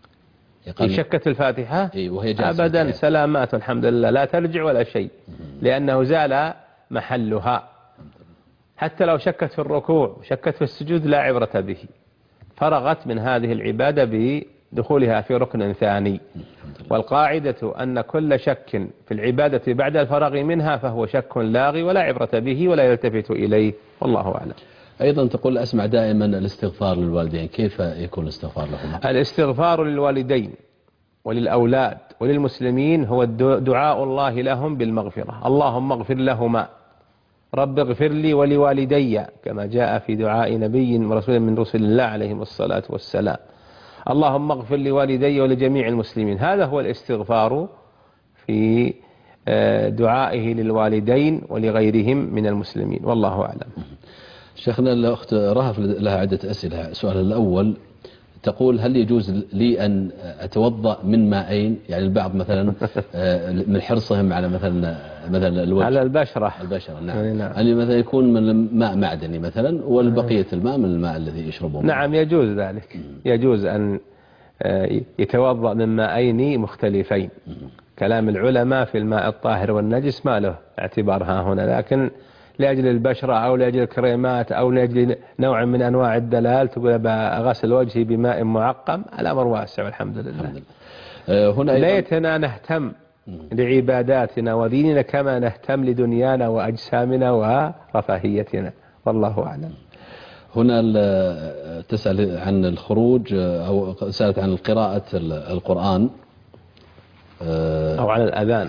شكت الفاتحة وهي جالسة أبدا، سلامات الحمد لله، لا ترجع ولا شيء، لأنه زال محلها. حتى لو شكت في الركوع شكت في السجود لا عبرة به، فرغت من هذه العبادة بدخولها في ركن ثاني. والقاعدة أن كل شك في العبادة بعد الفراغ منها فهو شك لاغي ولا عبرة به ولا يلتفت إليه، والله أعلم. أيضا تقول أسمع دائما الاستغفار للوالدين، كيف يكون الاستغفار لهم؟ الاستغفار للوالدين وللأولاد وللمسلمين هو دعاء الله لهم بالمغفرة، اللهم اغفر لهما، رب اغفر لي ولوالدي، كما جاء في دعاء نبي ورسول من رسل الله عليهم الصلاة والسلام، اللهم اغفر لوالدي ولجميع المسلمين. هذا هو الاستغفار في دعائه للوالدين ولغيرهم من المسلمين، والله أعلم. شيخنا الأخت رهف لها عدة أسئلة. السؤال الأول تقول هل يجوز لي أن أتوضأ من ماءين؟ يعني البعض مثلا من حرصهم على مثلا الوجه على البشرة. نعم. يعني مثلا يكون من ماء معدني مثلا، والبقية الماء من الماء الذي يشربه. نعم يجوز ذلك. يجوز أن يتوضأ من ماءين مختلفين. كلام العلماء في الماء الطاهر والنجس ما له اعتبار ها هنا، لكن لأجل البشرة أو لأجل الكريمات أو لأجل نوع من أنواع الدلال تقول بغسل وجهي بماء معقم، الأمر واسع والحمد لله. هنا ليتنا نهتم لعباداتنا وديننا كما نهتم لدنيانا وأجسامنا ورفاهيتنا، والله أعلم. هنا تسأل عن الخروج أو سألت عن قراءة القرآن أو عن الأذان.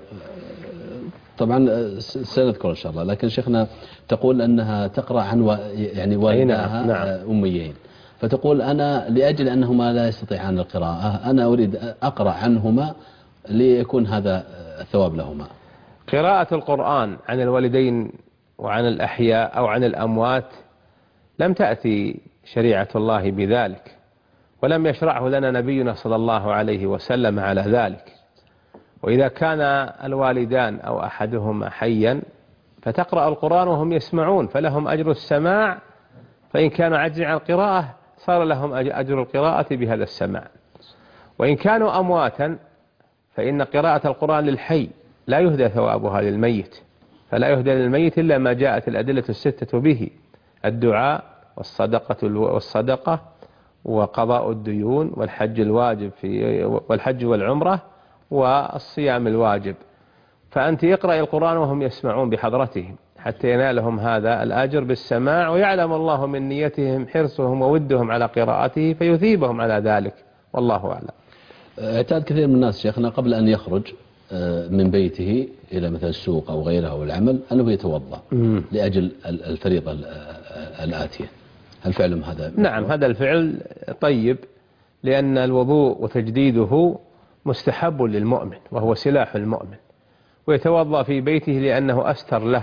طبعا سنذكر إن شاء الله، لكن شيخنا تقول أنها تقرأ عن يعني والدها نعم. أميين، فتقول أنا لأجل أنهما لا يستطيعان القراءة أنا أريد أقرأ عنهما ليكون هذا الثواب لهما. قراءة القرآن عن الوالدين وعن الأحياء أو عن الأموات لم تأتي شريعة الله بذلك، ولم يشرعه لنا نبينا صلى الله عليه وسلم على ذلك. وإذا كان الوالدان أو أحدهما حيا فتقرأ القرآن وهم يسمعون فلهم أجر السماع، فإن كانوا عاجزين عن القراءة صار لهم أجر القراءة بهذا السماع. وإن كانوا أمواتا فإن قراءة القرآن للحي لا يهدى ثوابها للميت، فلا يهدى للميت إلا ما جاءت الأدلة الستة به: الدعاء والصدقة وقضاء الديون والحج الواجب والحج والعمرة والصيام الواجب. فأنت اقرأ القرآن وهم يسمعون بحضرتهم حتى ينالهم هذا الأجر بالسماع، ويعلم الله من نيتهم حرصهم وودهم على قراءته فيثيبهم على ذلك، والله أعلم. اعتاد كثير من الناس شيخنا قبل أن يخرج من بيته إلى مثل السوق أو غيره أو العمل أنه يتوضأ لأجل الفريضة الآتية، هل فعلهم هذا؟ نعم هذا الفعل طيب، لأن الوضوء وتجديده مستحب للمؤمن وهو سلاح المؤمن، ويتوضأ في بيته لأنه أستر له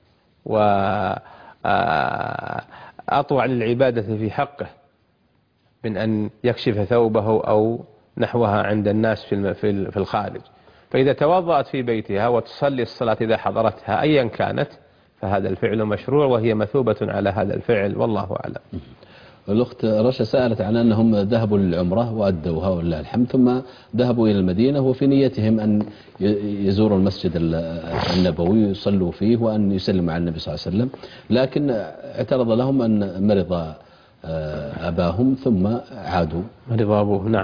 وأطوع للعبادة في حقه من أن يكشف ثوبه أو نحوها عند الناس في الخارج. فإذا توضأت في بيتها وتصلي الصلاة إذا حضرتها أيا كانت فهذا الفعل مشروع، وهي مثوبة على هذا الفعل، والله أعلم. الأخت رشا سألت عن أنهم ذهبوا للعمرة وأدوها ولله الحمد، ثم ذهبوا إلى المدينة وفي نيتهم أن يزوروا المسجد النبوي ويصلوا فيه وأن يسلموا على النبي صلى الله عليه وسلم، لكن اعترض لهم أن مرض أباهم ثم عادوا. مرض أبوه. نعم.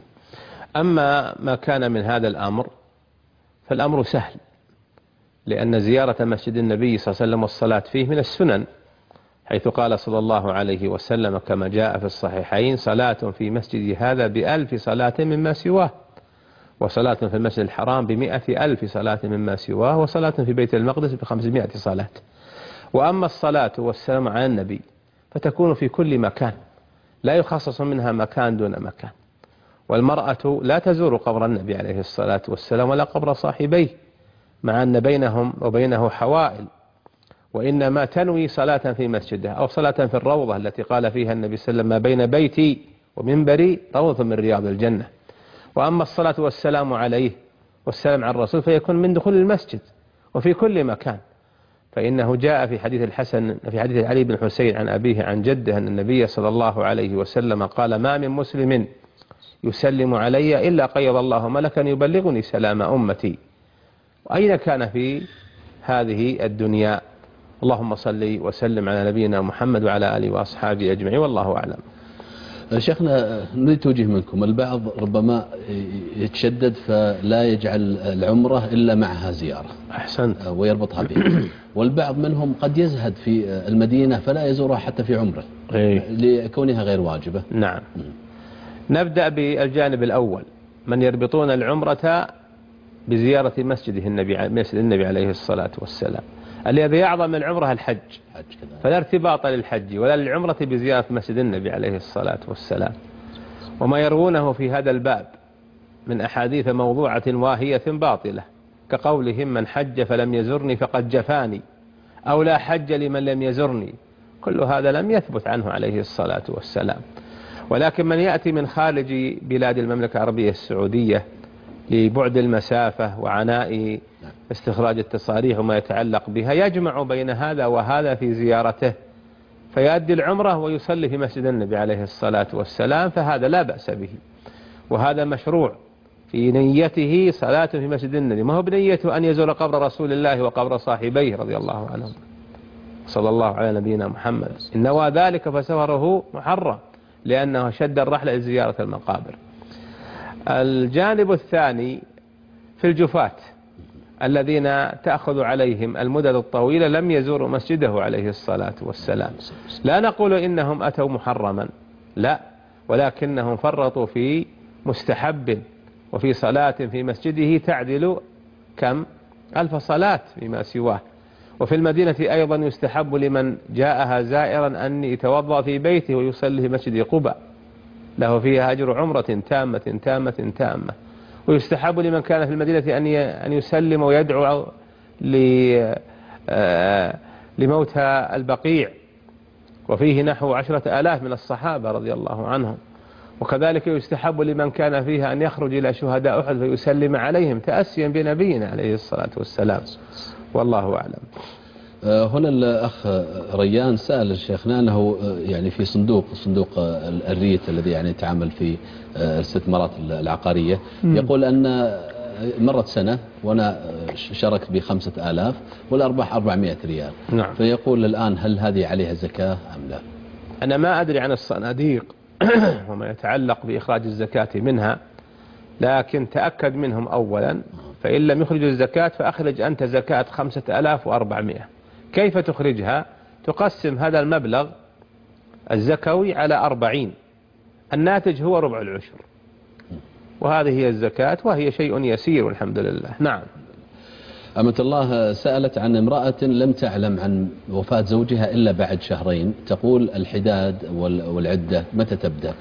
أما ما كان من هذا الأمر فالأمر سهل، لأن زيارة مسجد النبي صلى الله عليه وسلم والصلاة فيه من السنن، حيث قال صلى الله عليه وسلم كما جاء في الصحيحين: صلاة في مسجد هذا ب1000 صلاة مما سواه، وصلاة في المسجد الحرام ب100,000 صلاة مما سواه، وصلاة في بيت المقدس ب500 صلاة. وأما الصلاة والسلام على النبي فتكون في كل مكان، لا يخصص منها مكان دون مكان. والمرأة لا تزور قبر النبي عليه الصلاة والسلام ولا قبر صاحبيه، مع أن بينهم وبينه حوائل، وإنما تنوي صلاة في مسجده أو صلاة في الروضة التي قال فيها النبي صلى الله عليه وسلم: ما بين بيتي ومنبري روضة من رياض الجنة. وأما الصلاة والسلام عليه والسلام على الرسول فيكون من دخول المسجد وفي كل مكان، فإنه جاء في حديث علي بن حسين عن أبيه عن جده أن النبي صلى الله عليه وسلم قال: ما من مسلم يسلم علي إلا قيض الله ملكا يبلغني سلام أمتي. وأين كان في هذه الدنيا؟ اللهم صل وسلم على نبينا محمد وعلى آله وأصحابه أجمعين، والله أعلم. شيخنا نريد توجيه منكم، البعض ربما يتشدد فلا يجعل العمرة إلا معها زيارة. أحسنت. ويربطها به، والبعض منهم قد يزهد في المدينة فلا يزورها حتى في عمره لكونها غير واجبة. نعم. نبدأ بالجانب الأول، من يربطون العمرة بزيارة مسجد النبي عليه الصلاة والسلام، الذي يعظم العمرة الحج، فلا ارتباط للحج ولا للعمرة بزيارة مسجد النبي عليه الصلاة والسلام. وما يروونه في هذا الباب من أحاديث موضوعة واهية باطلة، كقولهم: من حج فلم يزرني فقد جفاني، أو لا حج لمن لم يزرني. كل هذا لم يثبت عنه عليه الصلاة والسلام. ولكن من يأتي من خارج بلاد المملكة العربية السعودية لبعد المسافة وعناء استخراج التصاريح وما يتعلق بها يجمع بين هذا وهذا في زيارته، فيؤدي العمرة ويصلي في مسجد النبي عليه الصلاة والسلام، فهذا لا بأس به، وهذا مشروع في نيته صلاة في مسجد النبي، ما هو بنيته أن يزور قبر رسول الله وقبر صاحبيه رضي الله عنهم صلى الله على نبينا محمد. إن نوى ذلك فسفره محرم لأنه شد الرحلة لزيارة المقابر. الجانب الثاني في الجفاة الذين تأخذ عليهم المدد الطويلة لم يزوروا مسجده عليه الصلاة والسلام، لا نقول إنهم أتوا محرما، لا، ولكنهم فرطوا في مستحب وفي صلاة في مسجده تعدل كم 1000 صلاة فيما سواه. وفي المدينة أيضا يستحب لمن جاءها زائرا أن يتوضأ في بيته ويصلي في مسجد قباء، له فيها أجر عمرة تامة تامة تامة. ويستحب لمن كان في المدينة أن يسلم ويدعو لموتى البقيع، وفيه نحو 10,000 من الصحابة رضي الله عنهم. وكذلك يستحب لمن كان فيها أن يخرج إلى شهداء أحد فيسلم عليهم تأسيا بنبينا عليه الصلاة والسلام، والله أعلم. هنا الأخ ريان سأل شيخنا أنه يعني في صندوق الريت الذي يعني يتعامل في الاستثمارات العقارية، يقول أن مرت سنة وأنا شاركت ب5,000 والأرباح 400 ريال. نعم. فيقول الآن هل هذه عليها زكاة أم لا؟ أنا ما أدري عن الصناديق وما يتعلق بإخراج الزكاة منها، لكن تأكد منهم أولا، فإن لم يخرج الزكاة فأخرج أنت زكاة 5,400. كيف تخرجها؟ تقسم هذا المبلغ الزكوي على 40، الناتج هو ربع العشر، وهذه هي الزكاة، وهي شيء يسير والحمد لله. نعم. أمة الله سألت عن امرأة لم تعلم عن وفاة زوجها إلا بعد شهرين، تقول الحداد والعدة متى تبدأ؟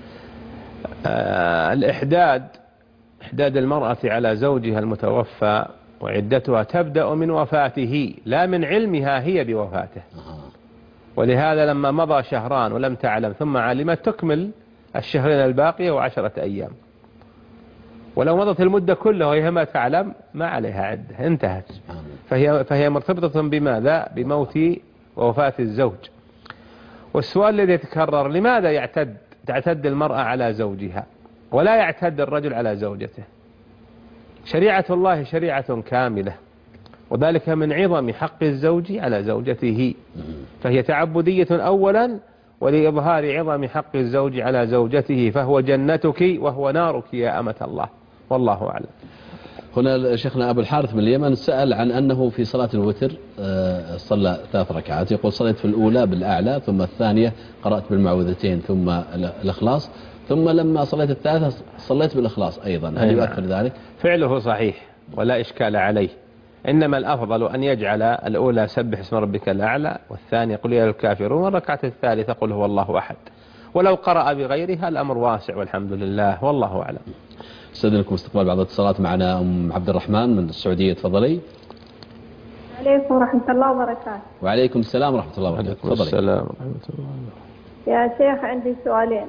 إحداد المرأة على زوجها المتوفى وعدتها تبدأ من وفاته، لا من علمها هي بوفاته. ولهذا لما مضى شهران ولم تعلم ثم علمت تكمل الشهرين الباقية و10 أيام. ولو مضت المدة كلها وهي ما تعلم ما عليها عدة، انتهت. فهي مرتبطة بماذا؟ بموت ووفاة الزوج. والسؤال الذي يتكرر: لماذا تعتد المرأة على زوجها ولا يعتد الرجل على زوجته؟ شريعة الله شريعة كاملة، وذلك من عظم حق الزوج على زوجته، فهي تعبدية أولا ولإظهار عظم حق الزوج على زوجته، فهو جنتك وهو نارك يا أمة الله، والله أعلم. هنا شيخنا أبو الحارث من اليمن سأل عن أنه في صلاة الوتر صلى 3 ركعات، يقول صليت في الأولى بالأعلى، ثم الثانية قرأت بالمعوذتين ثم الإخلاص، ثم لما صليت الثالثة صليت بالإخلاص أيضا، هل يؤثر ذلك؟ فعله صحيح ولا إشكال عليه، إنما الأفضل أن يجعل الأولى سبح اسم ربك الأعلى، والثانية قل يا الكافرون، والركعة الثالثة قل هو الله أحد. ولو قرأ بغيرها الأمر واسع والحمد لله، والله أعلم. استاذنكم استقبال بعض الاتصالات. معنا أم عبد الرحمن من السعودية، تفضلي. عليكم ورحمة الله وبركاته. وعليكم السلام ورحمة الله وبركاته. تفضلي. السلام ورحمة الله. يا شيخ عندي سؤالين.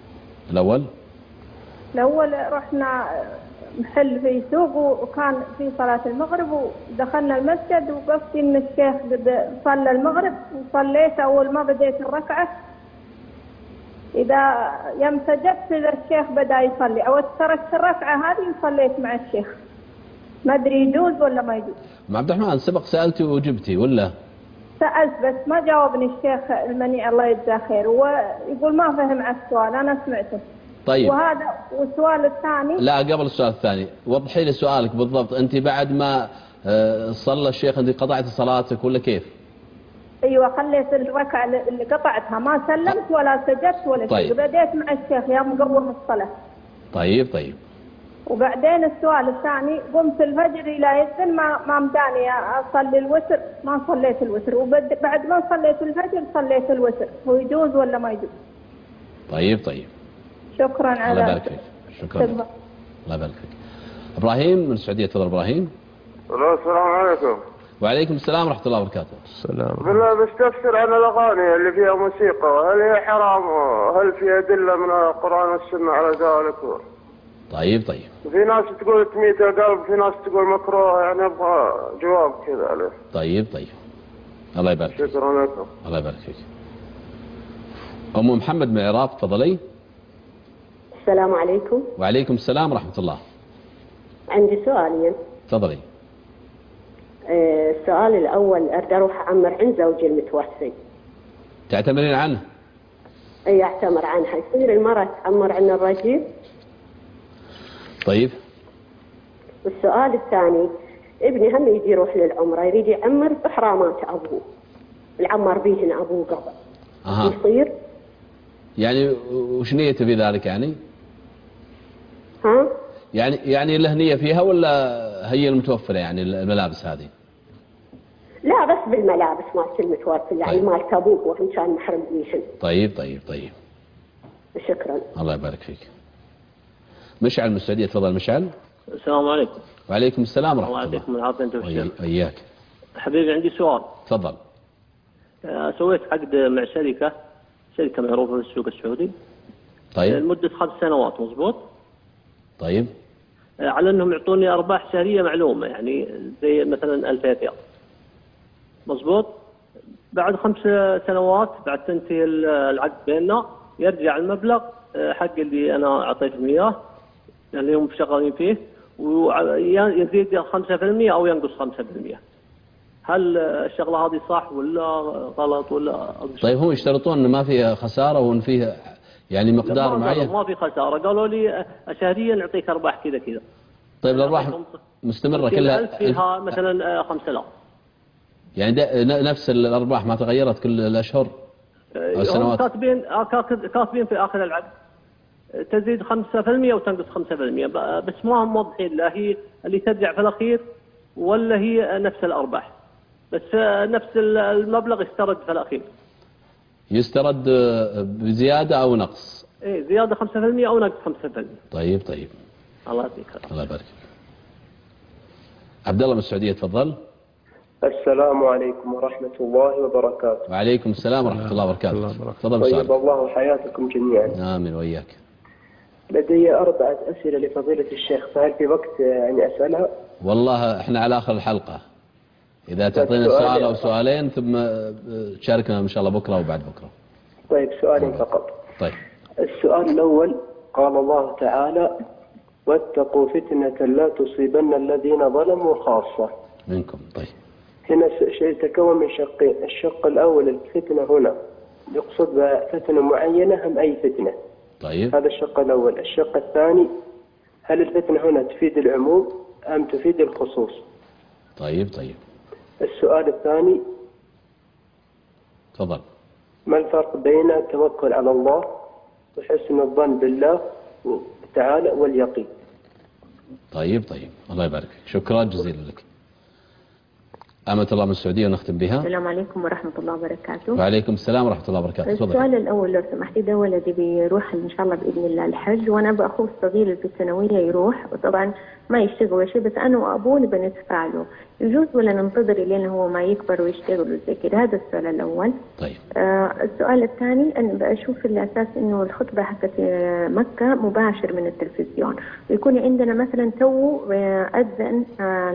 الأول رحنا محل في سوق وكان في صلاة المغرب، ودخلنا المسجد وقفت إن الشيخ صلى المغرب، وصليت أول ما بديت الركعة إذا يوم سجدت إذا الشيخ بدأ يصلي أو تركت الركعة هذه وصليت مع الشيخ، ما أدري يجوز ولا ما يجوز. عبد الرحمن سبق سألتي وجبتي ولا؟ سألت بس ما جاوبني الشيخ المنيع الله يجزاه خير، ويقول ما فهم على السؤال، أنا سمعته. طيب. وهذا والسؤال الثاني. لا قبل السؤال الثاني وضحي لي سؤالك بالضبط، أنت بعد ما صلى الشيخ أنت قطعت صلاتك ولا كيف؟ ايوه خليت الركعه اللي قطعتها، ما سلمت ولا سجدت ولا شيء، بديت مع الشيخ يا مقوم الصلاه. طيب. وبعدين السؤال الثاني، قمت الفجر الى يذن ما مداني اصلي الوتر، ما صليت الوتر، وبعد ما صليت الفجر صليت الوتر، هو يجوز ولا ما يجوز؟ طيب. شكرا على الله يبارك فيك. شكرا. الله يبارك فيك. ابراهيم من السعوديه، تفضل ابراهيم. السلام عليكم. وعليكم السلام ورحمة الله وبركاته. السلام. بالله بستفسر عن الأغاني اللي فيها موسيقى، هل هي حرام وهل في أدلة من القرآن والسنة على ذلك؟ طيب. في ناس تقول تميت القلب، في ناس تقول مكروه، يعني أبغى جواب كذا عليه. طيب. الله يبارك فيك. شكرا لكم. الله يبارك فيك. أم محمد من العراق، تفضلي. السلام عليكم. وعليكم السلام ورحمة الله. عندي سؤالين. تفضلي. السؤال الأول، أريد أروح أعمر عند زوجي المتوفي. تعتمرين عنه؟ أي أعتمر عنها. يصير المرأة تعمر عن الرجل؟ طيب. والسؤال الثاني، ابني هم يجي يروح للعمرة، يريد يعمر بإحرامات أبوه، العمر بيهن أبوه قبل. يصير؟ يعني وش نيته في ذلك يعني؟ ها؟ يعني له نية فيها ولا هي المتوفرة يعني الملابس هذه؟ لا بس بالملابس مالت المتوفر، يعني مالت أبوه وإن كان محرم بيهن. طيب. شكرا. الله يبارك فيك. مشعل من السعودية، تفضل مشعل. السلام عليكم. وعليكم السلام ورحمة الله. الله يعطيكم العافية أنت والشيخ. وإياك. حبيبي عندي سؤال. تفضل. سويت عقد مع شركة معروفة في السوق السعودي. طيب. لمدة 5 سنوات، مضبوط؟ طيب. على أنهم يعطوني أرباح شهرية معلومة، يعني زي مثلا 1000 ريال. مضبوط؟ بعد 5 سنوات بعد تنتهي العقد بيننا يرجع المبلغ حق اللي أنا أعطيتهم إياه اللي هم شغالين فيه، ويزيد 5% أو ينقص 5%. هل الشغلة هذه صح ولا غلط ولا؟ طيب هم يشترطون أن ما فيه خسارة وأن فيه يعني مقدار معين؟ ما في خسارة، قالوا لي شهريا نعطيك أرباح كذا. طيب الأرباح مستمرة كلها؟ فيها مثلا 5000. يعني نفس الأرباح ما تغيرت كل الأشهر أو السنوات؟ كاتبين في آخر العقد تزيد 5% وتنقص 5%، بس ما هم موضحين لا هي اللي ترجع في الأخير ولا هي نفس الأرباح، بس نفس المبلغ يسترد في الأخير. يسترد بزيادة أو نقص؟ إيه، زيادة 5% أو نقص 5%. طيب. الله يعطيك. الله يبارك فيك. عبد الله من السعودية، تفضل. السلام عليكم ورحمة الله وبركاته. وعليكم السلام ورحمة الله وبركاته. تفضل. طيب الله حياتكم جميعا. آمين وإياك. لدي 4 أسئلة لفضيلة الشيخ، فهل في وقت يعني أسألها؟ والله احنا على آخر الحلقة، إذا تعطينا سؤال أو سؤالين ثم تشاركنا إن شاء الله بكرة وبعد بكرة. طيب سؤالين فقط. طيب. السؤال الأول، قال الله تعالى: واتقوا فتنة لا تصيبن الذين ظلموا خاصة منكم. طيب. هنا شيء يتكون من شقين، الشق الأول الفتنة هنا يقصد بفتنة معينة أم أي فتنة؟ طيب. هذا الشق الأول. الشق الثاني، هل الفتنة هنا تفيد العموم أم تفيد الخصوص؟ طيب. السؤال الثاني، تفضل. ما الفرق بين التوكل على الله وحسن الظن بالله تعالى واليقين؟ طيب. الله يبارك فيك، شكرا جزيلا لك. أمة الله من السعودية ونختم بها. السلام عليكم ورحمة الله وبركاته. وعليكم السلام ورحمة الله وبركاته. تفضل. السؤال الأول لو سمحتي، ده ولدي بيروح إن شاء الله بإذن الله الحج، وأنا بأخوه الصغير اللي في الثانوية يروح، وطبعا ما يشتغل ولا شيء، بس أنا وأبوه نبى ندفع له، يجوز ولا ننتظر لين هو ما يكبر ويشتغل وزي كده؟ هذا السؤال الأول. طيب. السؤال الثاني، أنا بشوف الأساس إنه الخطبة حقت مكة مباشر من التلفزيون، ويكون عندنا مثلا تو أذن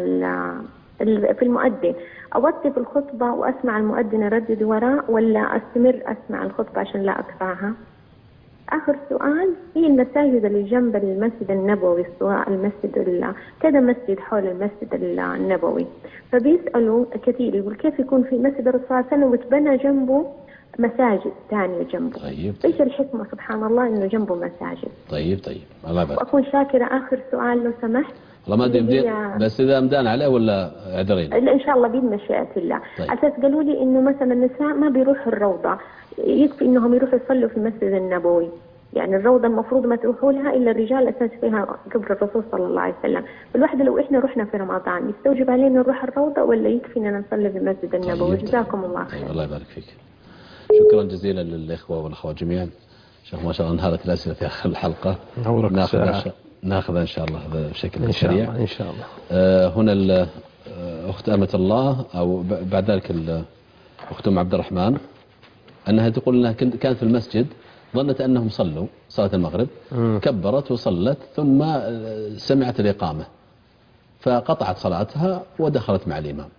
في المؤذن، أوطي في الخطبة وأسمع المؤذن يردد وراء، ولا أستمر أسمع الخطبة عشان لا أقطعها؟ آخر سؤال، هي المساجد اللي جنب المسجد النبوي، سواء المسجد كذا مسجد حول المسجد النبوي، فبيسألوا كثير يقول كيف يكون في مسجد الرسول صلى الله عليه وسلم وتبنى جنبه مساجد ثانية جنبه؟ طيب. إيش الحكمة سبحان الله إنه جنبه مساجد؟ طيب. الله يبارك. وأكون شاكرة. آخر سؤال لو سمحت. والله ما ادري بس اذا مدان عليه ولا عذرين؟ لا ان شاء الله بإذن مشيئة الله. طيب. اساس قالوا لي انه مثلا النساء ما بيروحوا الروضه، يكفي انهم يروحوا يصلوا في المسجد النبوي، يعني الروضه المفروض ما تروحوا لها الا الرجال، اساس فيها قبر الرسول صلى الله عليه وسلم. فالواحده لو احنا رحنا في رمضان يستوجب علينا نروح الروضه ولا يكفي اننا نصلي في المسجد النبوي؟ جزاكم الله خير. طيب. الله يبارك فيك، شكرا جزيلا للاخوه والاخوات جميعا. شيخ ما شاء الله انهارت الاسئله في اخر الحلقه. نورك الساعة. ناخذ إن شاء الله هذا بشكل إن شاء سريع. الله إن شاء الله. هنا الأخت أمة الله، أو بعد ذلك الأخت أم عبد الرحمن، أنها تقول أنها كانت في المسجد، ظنت أنهم صلوا صلاة المغرب، كبرت وصلت، ثم سمعت الإقامة فقطعت صلاتها ودخلت مع الإمام.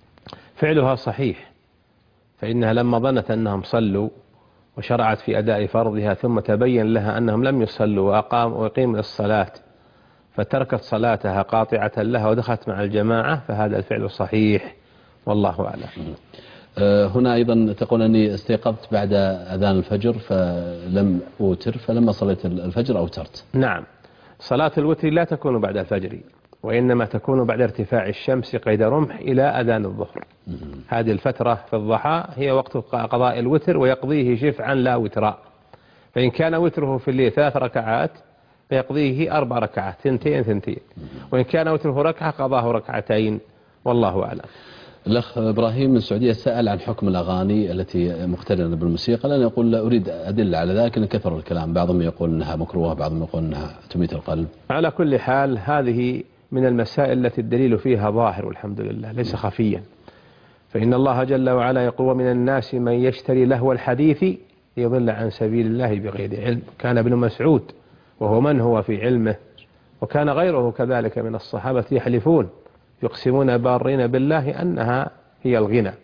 فعلها صحيح، فإنها لما ظنت أنهم صلوا وشرعت في أداء فرضها ثم تبين لها أنهم لم يصلوا ويقيموا الصلاة فتركت صلاتها قاطعة لها ودخلت مع الجماعة، فهذا الفعل صحيح والله أعلم. هنا أيضا تقول أني استيقظت بعد أذان الفجر فلم أوتر، فلما صليت الفجر أوترت. نعم، صلاة الوتر لا تكون بعد الفجر، وإنما تكون بعد ارتفاع الشمس قيد رمح إلى أذان الظهر. هذه الفترة في الضحى هي وقت قضاء الوتر، ويقضيه شفعا لا وتراء. فإن كان وتره في الليل 3 ركعات فيقضيه 4 ركعات، 2 وإن كان وتره ركعة قضاه 2 ركعتين والله أعلم. الأخ إبراهيم من السعودية سأل عن حكم الأغاني التي مقترنة بالموسيقى، لأنه يقول أريد أدلة على ذلك، أن كثر الكلام، بعضهم يقول أنها مكروهة، بعضهم يقول أنها تميت القلب. على كل حال هذه من المسائل التي الدليل فيها ظاهر والحمد لله ليس خفيا، فإن الله جل وعلا يقول: ومن الناس من يشتري لهو الحديث ليضل عن سبيل الله بغير علم. كان ابن مسعود وهو من هو في علمه، وكان غيره كذلك من الصحابة يحلفون يقسمون بارين بالله أنها هي الغنى.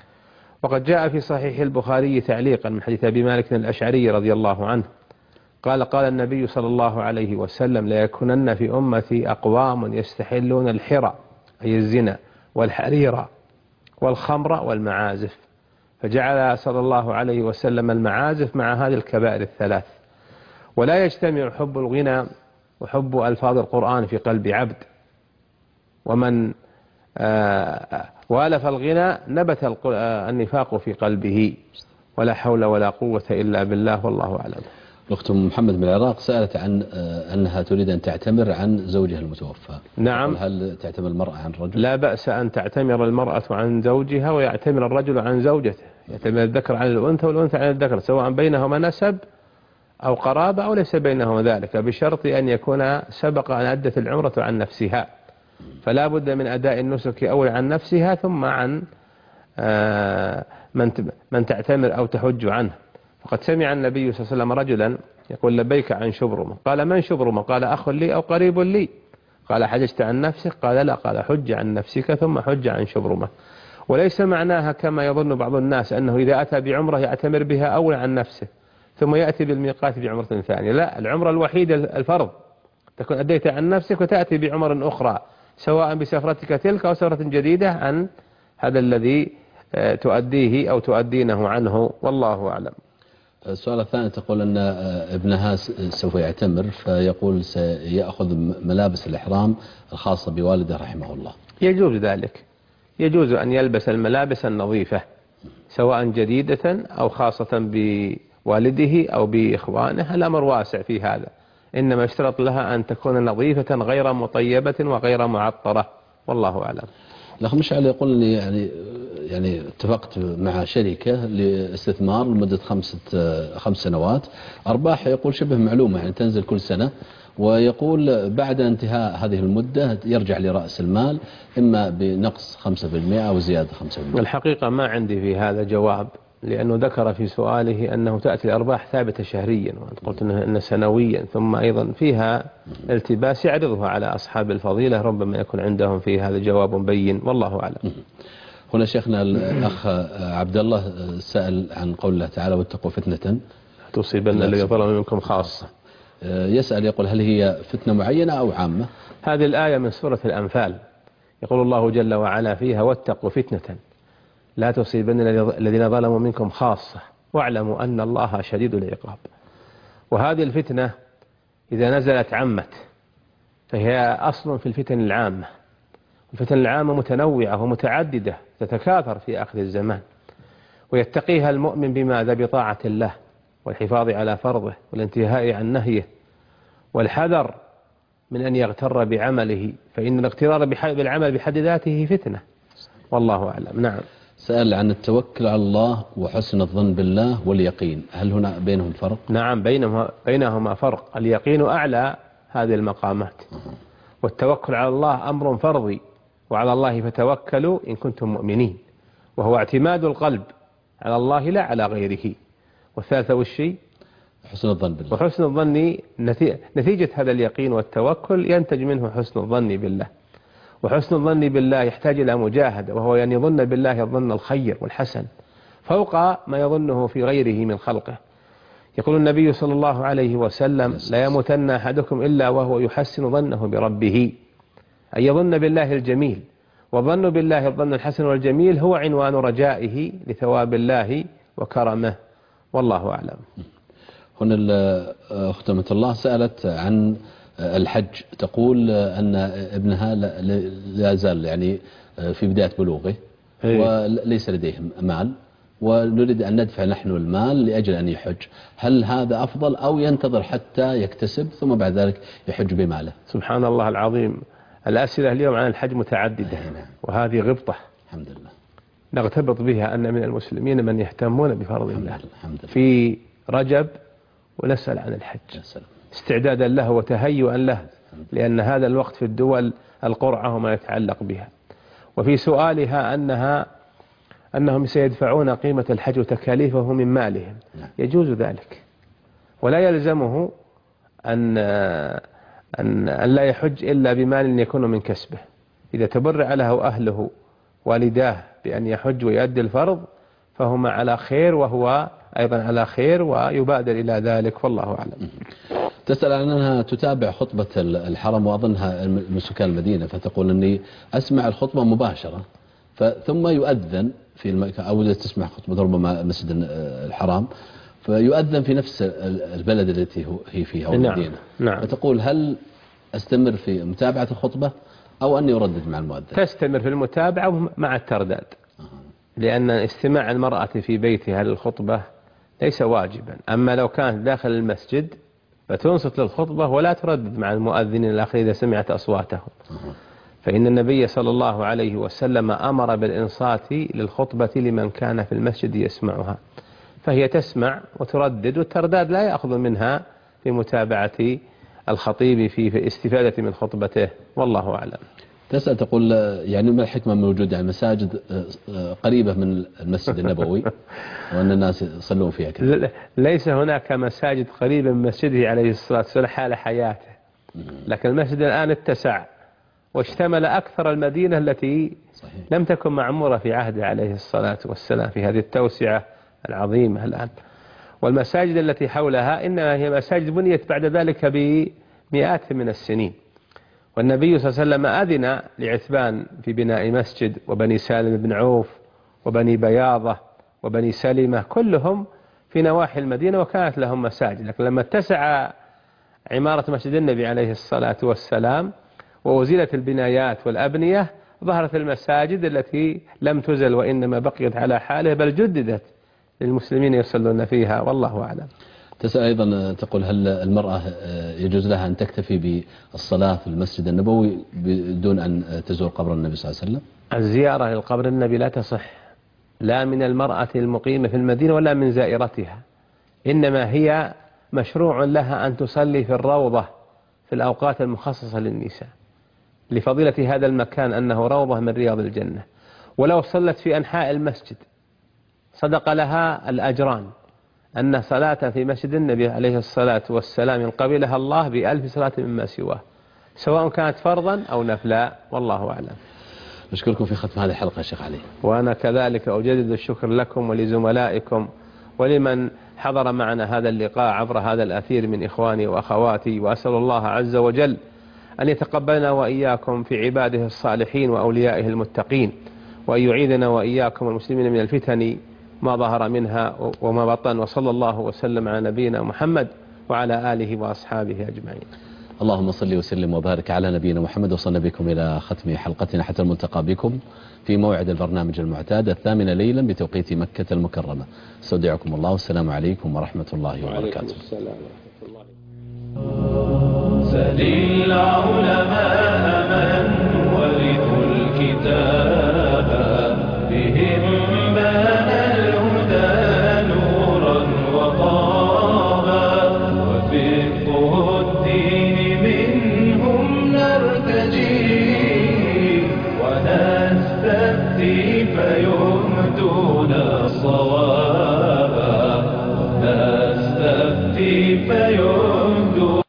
وقد جاء في صحيح البخاري تعليقا من حديث أبي مالك الأشعري رضي الله عنه قال: قال النبي صلى الله عليه وسلم: ليكونن في أمتي أقوام يستحلون الحرى أي الزنا والحرير والخمر والمعازف، فجعل صلى الله عليه وسلم المعازف مع هذه الكبائر الثلاث. ولا يجتمع حب الغنى وحب ألفاظ القرآن في قلب عبد، ومن والف الغنى نبت النفاق في قلبه، ولا حول ولا قوة إلا بالله والله أعلم. الأخت محمد من العراق سألت عن أنها تريد أن تعتمر عن زوجها المتوفى. نعم. هل تعتمر المرأة عن الرجل؟ لا بأس أن تعتمر المرأة عن زوجها ويعتمر الرجل عن زوجته، يعتمر الذكر عن الأنثى والأنثى عن الذكر، سواء بينهما نسب أو قرابة أو ليس بينهما ذلك، بشرط أن يكون سبق أن أدت العمرة عن نفسها، فلا بد من أداء النسك أول عن نفسها ثم عن من تعتمر أو تحج عنه. فقد سمع النبي صلى الله عليه وسلم رجلا يقول: لبيك عن شبرمة. قال: من شبرمة؟ قال: أخ لي أو قريب لي. قال: حججت عن نفسك؟ قال: لا. قال: حج عن نفسك ثم حج عن شبرمة. وليس معناها كما يظن بعض الناس أنه إذا أتى بعمرة يعتمر بها أول عن نفسه ثم يأتي بالميقات بعمرة ثانية. لا، العمرة الوحيدة الفرض تكون أديت عن نفسك وتأتي بعمر أخرى، سواء بسفرتك تلك أو سفرة جديدة عن هذا الذي تؤديه أو تؤدينه عنه والله أعلم. السؤال الثاني تقول أن ابنها سوف يعتمر، فيقول سيأخذ ملابس الإحرام الخاصة بوالده رحمه الله. يجوز ذلك، يجوز أن يلبس الملابس النظيفة سواء جديدة أو خاصة بوالده أو بإخوانه، الأمر واسع في هذا، إنما يشترط لها أن تكون نظيفة غير مطيبة وغير معطرة والله أعلم. الأخ مشعل يقول أني يعني اتفقت مع شركة لاستثمار لمدة 5 سنوات، أرباح يقول شبه معلومة يعني تنزل كل سنة، ويقول بعد انتهاء هذه المدة يرجع لرأس المال إما بنقص 5% أو زيادة 5%. الحقيقة ما عندي في هذا جواب، لأنه ذكر في سؤاله أنه تأتي الأرباح ثابتة شهريا، وأنت قلت أنه سنويا، ثم أيضا فيها التباس يعرضها على أصحاب الفضيلة، ربما يكون عندهم في هذا جواب بين والله أعلم. هنا شيخنا الأخ عبد الله سأل عن قول الله تعالى: واتقوا فتنة تصيبن الذين ظلموا منكم خاصة. يسأل يقول: هل هي فتنة معينة أو عامة؟ هذه الآية من سورة الأنفال، يقول الله جل وعلا فيها: واتقوا فتنة لا تصيبن الذين ظلموا منكم خاصة واعلموا أن الله شديد العقاب. وهذه الفتنة إذا نزلت عمت، فهي أصل في الفتن العامة. الفتن العامة متنوعة ومتعددة تتكاثر في آخر الزمان، ويتقيها المؤمن بماذا؟ بطاعة الله والحفاظ على فرضه والانتهاء عن نهيه والحذر من أن يغتر بعمله، فإن الاغترار بالعمل بحد ذاته فتنة والله أعلم. نعم. سأل عن التوكل على الله وحسن الظن بالله واليقين، هل هنا بينهم فرق؟ نعم، بينهما فرق. اليقين أعلى هذه المقامات. والتوكل على الله أمر فرضي، وعلى الله فتوكلوا إن كنتم مؤمنين، وهو اعتماد القلب على الله لا على غيره. والثالثة والشيء حسن الظن بالله. وحسن الظن نتيجة هذا اليقين والتوكل ينتج منه حسن الظن بالله. وحسن الظن بالله يحتاج إلى مجاهدة، وهو أن يظن بالله الظن الخير والحسن فوق ما يظنه في غيره من خلقه. يقول النبي صلى الله عليه وسلم: لا يموتن أحدكم إلا وهو يحسن ظنه بربه، أن يظن بالله الجميل. وظن بالله الظن الحسن والجميل هو عنوان رجائه لثواب الله وكرمه، والله أعلم. هنا أختمة الله سألت عن الحج، تقول أن ابنها لا زال يعني في بداية بلوغه وليس لديهم مال، ونريد أن ندفع نحن المال لأجل أن يحج. هل هذا أفضل أو ينتظر حتى يكتسب ثم بعد ذلك يحج بماله؟ سبحان الله العظيم، الأسئلة اليوم عن الحج متعددة، وهذه غبطة الحمد لله نغتبط بها أن من المسلمين من يهتمون بفرض الله في رجب، ونسأل عن الحج استعدادا له وتهيئا له، لأن هذا الوقت في الدول القرعة وما يتعلق بها. وفي سؤالها أنهم سيدفعون قيمة الحج وتكاليفه من مالهم، يجوز ذلك، ولا يلزمه أن لا يحج إلا بمال يكون من كسبه. إذا تبرع له أهله والداه بأن يحج ويؤدي الفرض فهما على خير، وهو أيضا على خير ويبادر إلى ذلك، والله أعلم. تسأل عن أنها تتابع خطبة الحرم وأظنها من سكان المدينة، فتقول أني أسمع الخطبة مباشرة ثم يؤذن في أو تسمع خطبة ربما مسجد الحرام فيؤذن في نفس البلد التي هي فيها أو المدينة. نعم. فتقول هل أستمر في متابعة الخطبة أو أني أردد مع المؤذن؟ تستمر في المتابعة مع الترداد، لأن استماع المرأة في بيتها للخطبة ليس واجبا. أما لو كانت داخل المسجد فتنصت للخطبة ولا تردد مع المؤذن الآخر إذا سمعت أصواتهم، فإن النبي صلى الله عليه وسلم أمر بالإنصات للخطبة لمن كان في المسجد يسمعها، فهي تسمع وتردد، والترداد لا يأخذ منها في متابعة الخطيب في استفادة من خطبته، والله أعلم. تسأل تقول يعني ما الحكمة من وجود يعني مساجد قريبة من المسجد النبوي وأن الناس يصلون فيها كذا؟ ليس هناك مساجد قريبة من مسجده عليه الصلاة والسلام حال حياته، لكن المسجد الآن اتسع واشتمل أكثر المدينة التي لم تكن معمورة في عهده عليه الصلاة والسلام في هذه التوسعة العظيمة الآن. والمساجد التي حولها إنما هي مساجد بنيت بعد ذلك بمئات من السنين، والنبي صلى الله عليه وسلم أذن لعثمان في بناء مسجد، وبني سالم بن عوف وبني بياضة وبني سلمة كلهم في نواحي المدينة وكانت لهم مساجد. لكن لما اتسع عمارة مسجد النبي عليه الصلاة والسلام ووزيلت البنايات والأبنية ظهرت المساجد التي لم تزل وإنما بقيت على حاله، بل جددت للمسلمين يصلون فيها، والله أعلم. تسأل أيضا تقول هل المرأة يجوز لها أن تكتفي بالصلاة في المسجد النبوي بدون أن تزور قبر النبي صلى الله عليه وسلم؟ الزيارة للقبر النبي لا تصح لا من المرأة المقيمة في المدينة ولا من زائرتها، إنما هي مشروع لها أن تصلي في الروضة في الأوقات المخصصة للنساء لفضيلة هذا المكان أنه روضة من رياض الجنة، ولو صلت في أنحاء المسجد صدق لها الأجران، أن صلاة في مسجد النبي عليه الصلاة والسلام قبلها الله ب1000 صلاة مما سواه، سواء كانت فرضا أو نفلا، والله أعلم. نشكركم في ختم هذه الحلقة شيخ علي. وأنا كذلك أجدد الشكر لكم ولزملائكم ولمن حضر معنا هذا اللقاء عبر هذا الأثير من إخواني وأخواتي، وأسأل الله عز وجل أن يتقبلنا وإياكم في عباده الصالحين وأوليائه المتقين، وأن يعيذنا وإياكم المسلمين من الفتن ما ظهر منها وما بطن، وصلى الله وسلم على نبينا محمد وعلى آله وأصحابه أجمعين. اللهم صل وسلم وبارك على نبينا محمد. وصلنا بكم إلى ختم حلقتنا حتى الملتقى بكم في موعد البرنامج المعتاد 8 ليلا بتوقيت مكة المكرمة. استودعكم الله والسلام عليكم ورحمة الله وبركاته. وعليكم السلام ورحمة الله.